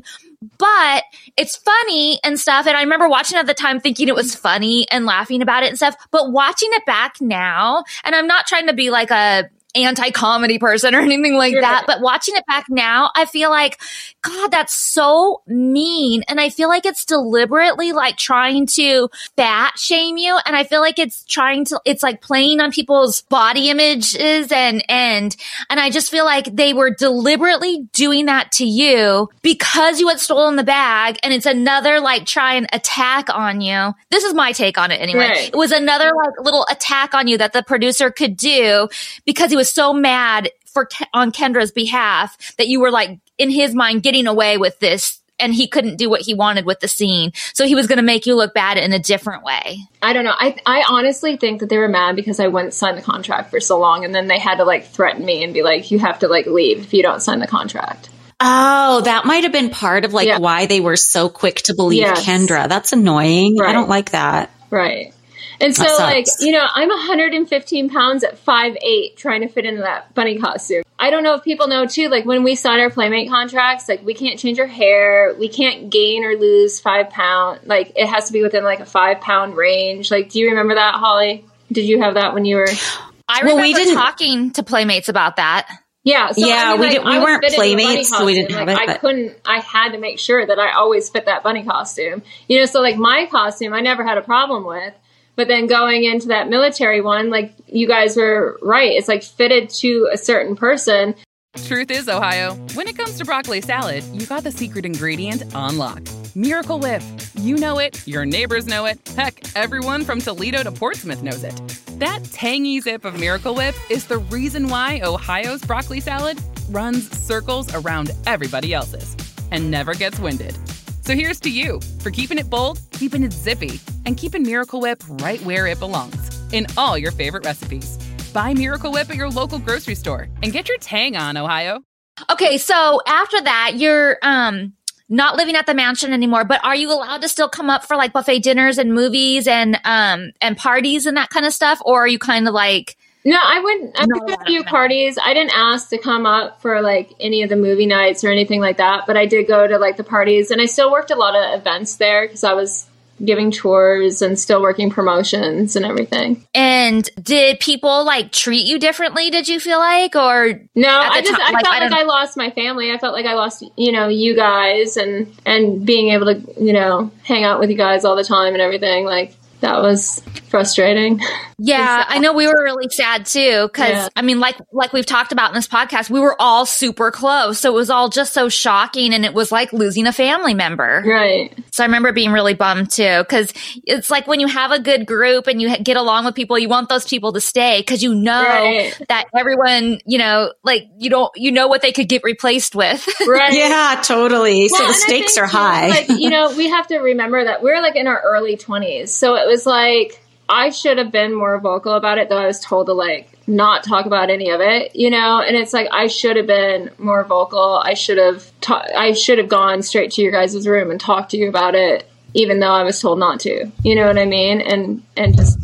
but it's funny and stuff. And I remember watching it at the time thinking it was funny and laughing about it and stuff. But watching it back now, and I'm not trying to be like a anti-comedy person or anything like Sure. that, but watching it back now, I feel like, God, that's so mean. And I feel like it's deliberately like trying to fat shame you. And I feel like it's trying to, it's like playing on people's body images and, and, and I just feel like they were deliberately doing that to you because you had stolen the bag. And it's another like try and attack on you. This is my take on it anyway. Right. It was another like little attack on you that the producer could do because he was so mad for on Kendra's behalf that you were like in his mind getting away with this and he couldn't do what he wanted with the scene. So he was going to make you look bad in a different way. I don't know. I I honestly think that they were mad because I wouldn't sign the contract for so long, and then they had to like threaten me and be like, you have to like leave if you don't sign the contract. Oh, that might have been part of like Yeah. why they were so quick to believe Yes. Kendra. That's annoying. I Right. don't like that. Right. And so, That like, sucks. you know, I'm one hundred fifteen pounds at five eight trying to fit into that bunny costume. I don't know if people know, too, like, when we sign our Playmate contracts, like, we can't change our hair. We can't gain or lose five pounds. Like, it has to be within, like, a five-pound range. Like, do you remember that, Holly? Did you have that when you were... I Well, remember we didn't- talking to Playmates about that. Yeah, so, Yeah, I mean, we like, didn't- we I was weren't fitted in the bunny Playmates, so we didn't costume. have like, it, I but- couldn't, I had to make sure that I always fit that bunny costume. You know, so, like, my costume, I never had a problem with. But then going into that military one, like, you guys were right. It's, like, fitted to a certain person. Truth is, Ohio, when it comes to broccoli salad, you got the secret ingredient on lock. Miracle Whip. You know it, your neighbors know it, heck, everyone from Toledo to Portsmouth knows it. That tangy zip of Miracle Whip is the reason why Ohio's broccoli salad runs circles around everybody else's and never gets winded. So here's to you for keeping it bold, keeping it zippy, and keeping Miracle Whip right where it belongs, in all your favorite recipes. Buy Miracle Whip at your local grocery store and get your tang on, Ohio. Okay, so after that, you're um not living at the mansion anymore, but are you allowed to still come up for like buffet dinners and movies and um and parties and that kind of stuff? Or are you kind of like... No, I went, I No, went to no, a few no. parties. I didn't ask to come up for, like, any of the movie nights or anything like that, but I did go to, like, the parties, and I still worked a lot of events there because I was giving tours and still working promotions and everything. And did people like treat you differently, did you feel like? Or No, At I the just, time, I like, felt I like don't- I lost my family. I felt like I lost, you know, you guys and, and being able to, you know, hang out with you guys all the time and everything. Like, that was frustrating. yeah, I know we were really sad too. Cause Yeah. I mean, like, like we've talked about in this podcast, we were all super close. So it was all just so shocking. And it was like losing a family member. Right. So I remember being really bummed too, because it's like when you have a good group and you ha- get along with people, you want those people to stay because you know Right. that everyone, you know, like you don't, you know what they could get replaced with. Right. Yeah, totally. So Well, the and I stakes think, are too, high. Like, you know, we have to remember that we're like in our early twenties. So it was like, I should have been more vocal about it, though I was told to like not talk about any of it, you know? And it's like, I should have been more vocal. I should have, ta- I should have gone straight to your guys' room and talked to you about it, even though I was told not to, you know what I mean? And, and just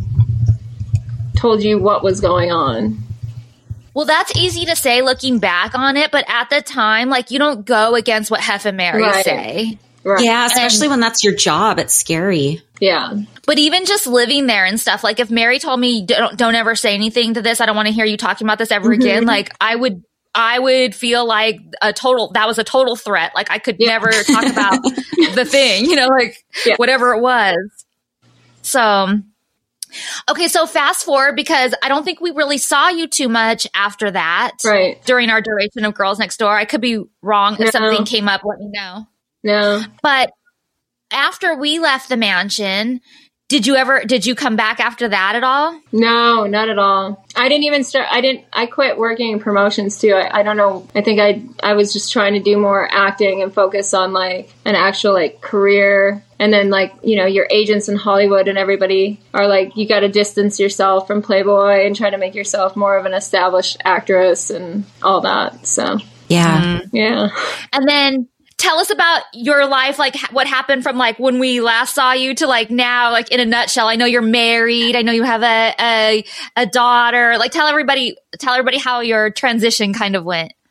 told you what was going on. Well, that's easy to say looking back on it, but at the time, like you don't go against what Hef and Mary Right. say. Right. Yeah, especially when that's your job. It's scary. Yeah. But even just living there and stuff, like if Mary told me don't don't ever say anything to this, I don't want to hear you talking about this ever again. Like I would, I would feel like a total that was a total threat. Like I could Yeah. never talk about the thing, you know, like Yeah. whatever it was. So, okay, so fast forward because I don't think we really saw you too much after that. Right. During our duration of Girls Next Door, I could be wrong. If No. something came up, let me know. No. But after we left the mansion, did you ever did you come back after that at all? No, not at all. I didn't even start. I didn't. I quit working in promotions too. I, I don't know. I think I I was just trying to do more acting and focus on like an actual like career. And then like you know your agents in Hollywood and everybody are like you got to distance yourself from Playboy and try to make yourself more of an established actress and all that. So Yeah. yeah. And then tell us about your life, like ha- what happened from like when we last saw you to like now, like in a nutshell. I know you're married. I know you have a a, a daughter. Like tell everybody tell everybody how your transition kind of went.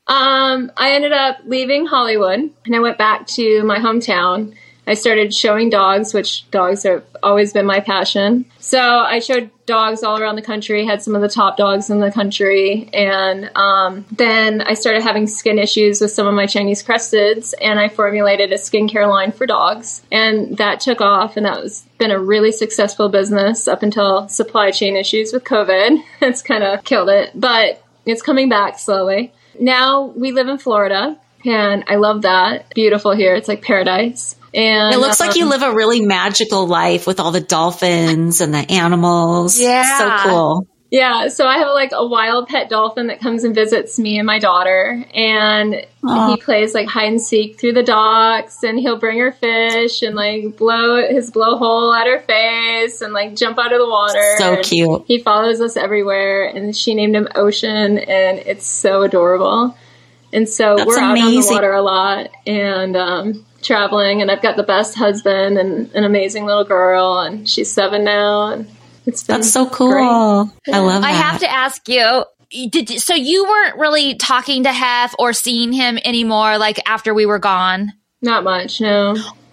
Um, I ended up leaving Hollywood and I went back to my hometown. I started showing dogs, which dogs have always been my passion. So I showed dogs all around the country, had some of the top dogs in the country. And um, then I started having skin issues with some of my Chinese cresteds, and I formulated a skincare line for dogs. And that took off, and that was been a really successful business up until supply chain issues with COVID. It's kind of killed it, but it's coming back slowly. Now we live in Florida, and I love that. Beautiful here. It's like paradise. And it looks um, like you live a really magical life with all the dolphins and the animals. Yeah. So cool. Yeah. So I have like a wild pet dolphin that comes and visits me and my daughter. And Aww. he plays like hide and seek through the docks, and he'll bring her fish and like blow his blowhole at her face and like jump out of the water. So and cute. He follows us everywhere, and she named him Ocean, and it's so adorable. And so That's we're amazing. out on the water a lot and um, traveling, and I've got the best husband and an amazing little girl, and she's seven now, and it's been That's so cool. great. I love that. I have to ask you, did you, so you weren't really talking to Hef or seeing him anymore, like after we were gone? Not much, no.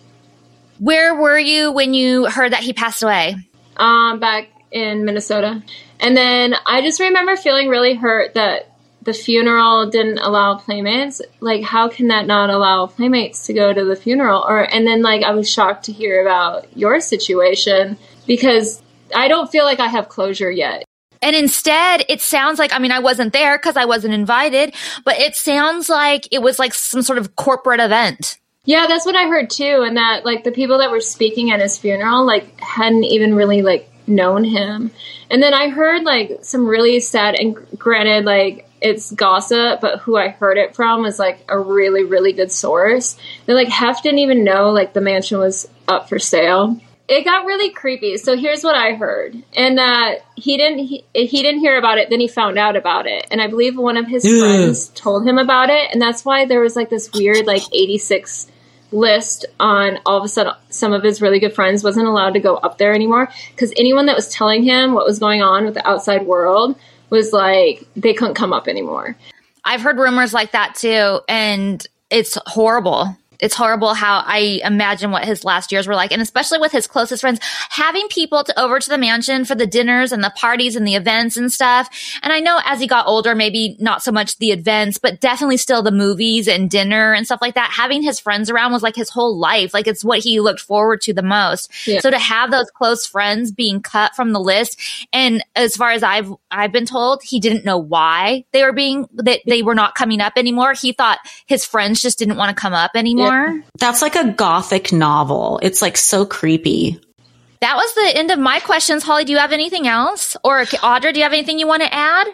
Where were you when you heard that he passed away? Um, back in Minnesota. And then I just remember feeling really hurt that the funeral didn't allow playmates. Like, how can that not allow playmates to go to the funeral? Or, and then like, I was shocked to hear about your situation, because I don't feel like I have closure yet. And instead, it sounds like, I mean, I wasn't there because I wasn't invited, but it sounds like it was like some sort of corporate event. Yeah, that's what I heard too. And that like the people that were speaking at his funeral, like hadn't even really like known him. And then I heard like some really sad, and granted, like it's gossip, but who I heard it from was like a really, really good source. They're like, Hef didn't even know like the mansion was up for sale. It got really creepy. So here's what I heard, and that uh, he didn't he, he didn't hear about it. Then he found out about it, and I believe one of his Yeah. friends told him about it, and that's why there was like this weird like eighty-six list on all of a sudden some of his really good friends wasn't allowed to go up there anymore, because anyone that was telling him what was going on with the outside world was like they couldn't come up anymore. I've heard rumors like that too, and it's horrible. It's horrible how I imagine what his last years were like, and especially with his closest friends, having people to over to the mansion for the dinners and the parties and the events and stuff. And I know as he got older, maybe not so much the events, but definitely still the movies and dinner and stuff like that. Having his friends around was like his whole life. Like it's what he looked forward to the most. Yeah. So to have those close friends being cut from the list, and as far as I've I've been told, he didn't know why they were being that they were not coming up anymore. He thought his friends just didn't want to come up anymore. Yeah. That's like a gothic novel. It's like so creepy. That was the end of my questions. Holly, do you have anything else? Or Audra, do you have anything you want to add?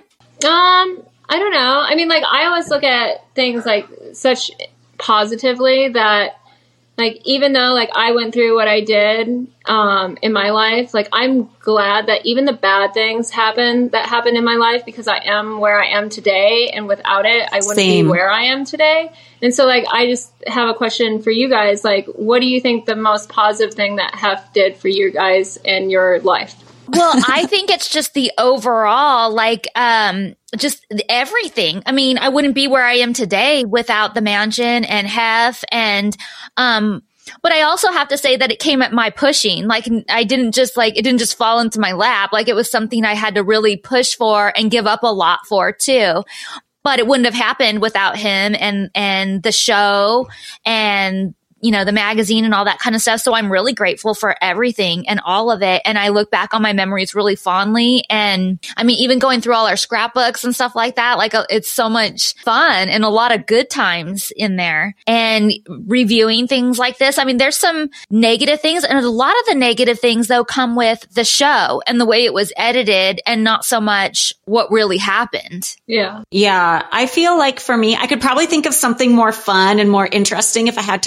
Um, I don't know. I mean, like, I always look at things like such positively that, like, even though, like, I went through what I did um, in my life, like, I'm glad that even the bad things happened that happened in my life, because I am where I am today. And without it, I wouldn't Same. be where I am today. And so, like, I just have a question for you guys. Like, what do you think the most positive thing that Hef did for you guys in your life? Well, I think it's just the overall, like, um, just everything. I mean, I wouldn't be where I am today without the mansion and Hef. And, um, but I also have to say that it came at my pushing. Like, I didn't just like, it didn't just fall into my lap. Like, it was something I had to really push for and give up a lot for too. But it wouldn't have happened without him and, and the show and, you know, the magazine and all that kind of stuff. So I'm really grateful for everything and all of it. And I look back on my memories really fondly. And I mean, even going through all our scrapbooks and stuff like that, like uh, it's so much fun and a lot of good times in there. And reviewing things like this, I mean, there's some negative things, and a lot of the negative things though come with the show and the way it was edited, and not so much what really happened. Yeah. Yeah. I feel like for me, I could probably think of something more fun and more interesting if I had time to think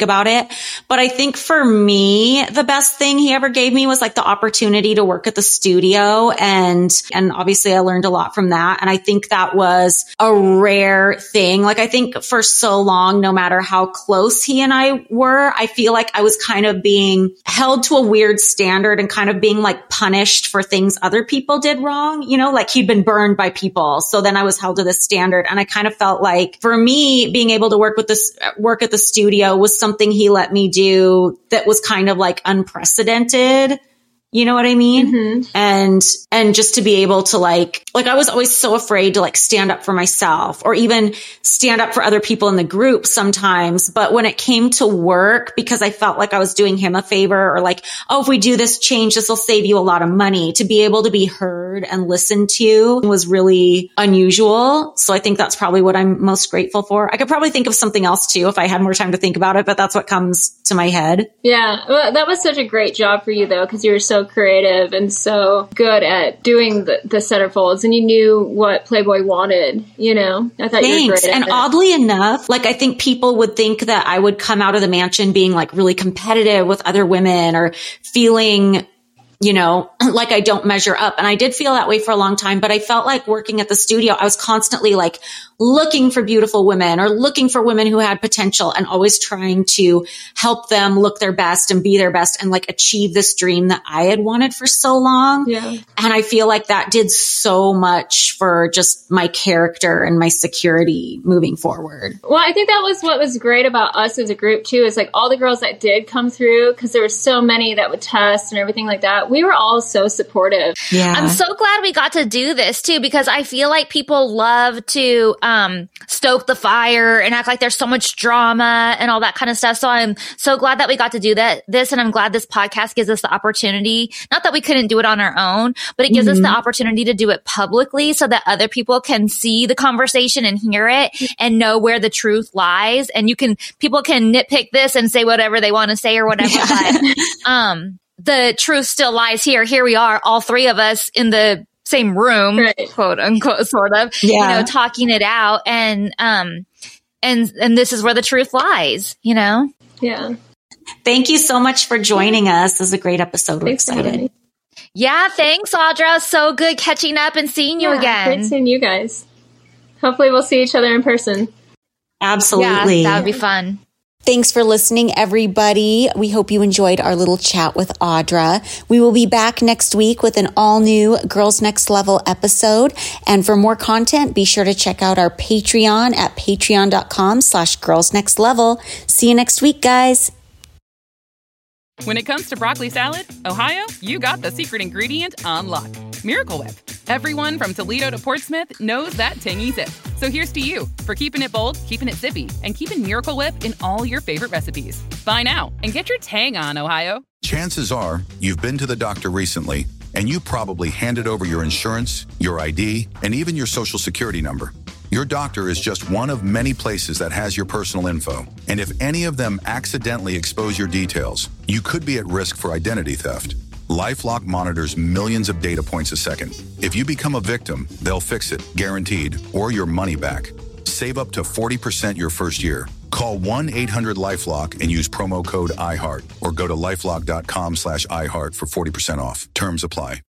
about it. But I think for me, the best thing he ever gave me was like the opportunity to work at the studio. And, and obviously I learned a lot from that. And I think that was a rare thing. Like I think for so long, no matter how close he and I were, I feel like I was kind of being held to a weird standard and kind of being like punished for things other people did wrong. You know, like he'd been burned by people. So then I was held to this standard. And I kind of felt like for me, being able to work with this, work at the studio was something he let me do that was kind of like unprecedented. You know what I mean? Mm-hmm. And, and just to be able to like, like I was always so afraid to like stand up for myself or even stand up for other people in the group sometimes. But when it came to work, because I felt like I was doing him a favor or like, oh, if we do this change, this will save you a lot of money, to be able to be heard and listened to was really unusual. So I think that's probably what I'm most grateful for. I could probably think of something else too if I had more time to think about it, but that's what comes to my head. Yeah. Well, that was such a great job for you though, because you were so creative and so good at doing the, the centerfolds, and you knew what Playboy wanted, you know? I thought Thanks. you were great at And it. oddly enough, like I think people would think that I would come out of the mansion being like really competitive with other women or feeling, you know, like I don't measure up. And I did feel that way for a long time, but I felt like working at the studio, I was constantly like looking for beautiful women or looking for women who had potential and always trying to help them look their best and be their best and like achieve this dream that I had wanted for so long. Yeah. And I feel like that did so much for just my character and my security moving forward. Well, I think that was what was great about us as a group too, is like all the girls that did come through, because there were so many that would test and everything like that. We were all so supportive. Yeah. I'm so glad we got to do this too, because I feel like people love to um, stoke the fire and act like there's so much drama and all that kind of stuff. So I'm so glad that we got to do that. This, and I'm glad this podcast gives us the opportunity. Not that we couldn't do it on our own, but it gives mm-hmm. us the opportunity to do it publicly so that other people can see the conversation and hear it and know where the truth lies. And you can, people can nitpick this and say whatever they want to say or whatever. Yeah. But um, the truth still lies here. Here we are, all three of us in the same room, right. quote unquote, sort of, yeah. you know, talking it out. And, um, and, and this is where the truth lies, you know? Yeah. Thank you so much for joining us. This is a great episode. We're Thanks excited. Yeah. Thanks, Audra. So good catching up and seeing you yeah, again. Great seeing you guys. Hopefully we'll see each other in person. Absolutely. Yeah, that would be fun. Thanks for listening, everybody. We hope you enjoyed our little chat with Audra. We will be back next week with an all-new Girls Next Level episode. And for more content, be sure to check out our Patreon at patreon.com slash Girls Next Level. See you next week, guys. When it comes to broccoli salad, Ohio, you got the secret ingredient on lock. Miracle Whip. Everyone from Toledo to Portsmouth knows that tangy zip. So here's to you for keeping it bold, keeping it zippy, and keeping Miracle Whip in all your favorite recipes. Buy now and get your tang on, Ohio. Chances are you've been to the doctor recently, and you probably handed over your insurance, your I D, and even your social security number. Your doctor is just one of many places that has your personal info. And if any of them accidentally expose your details, you could be at risk for identity theft. LifeLock monitors millions of data points a second. If you become a victim, they'll fix it, guaranteed, or your money back. Save up to forty percent your first year. Call one eight hundred LifeLock and use promo code iHeart, or go to lifelock.com slash iHeart for forty percent off. Terms apply.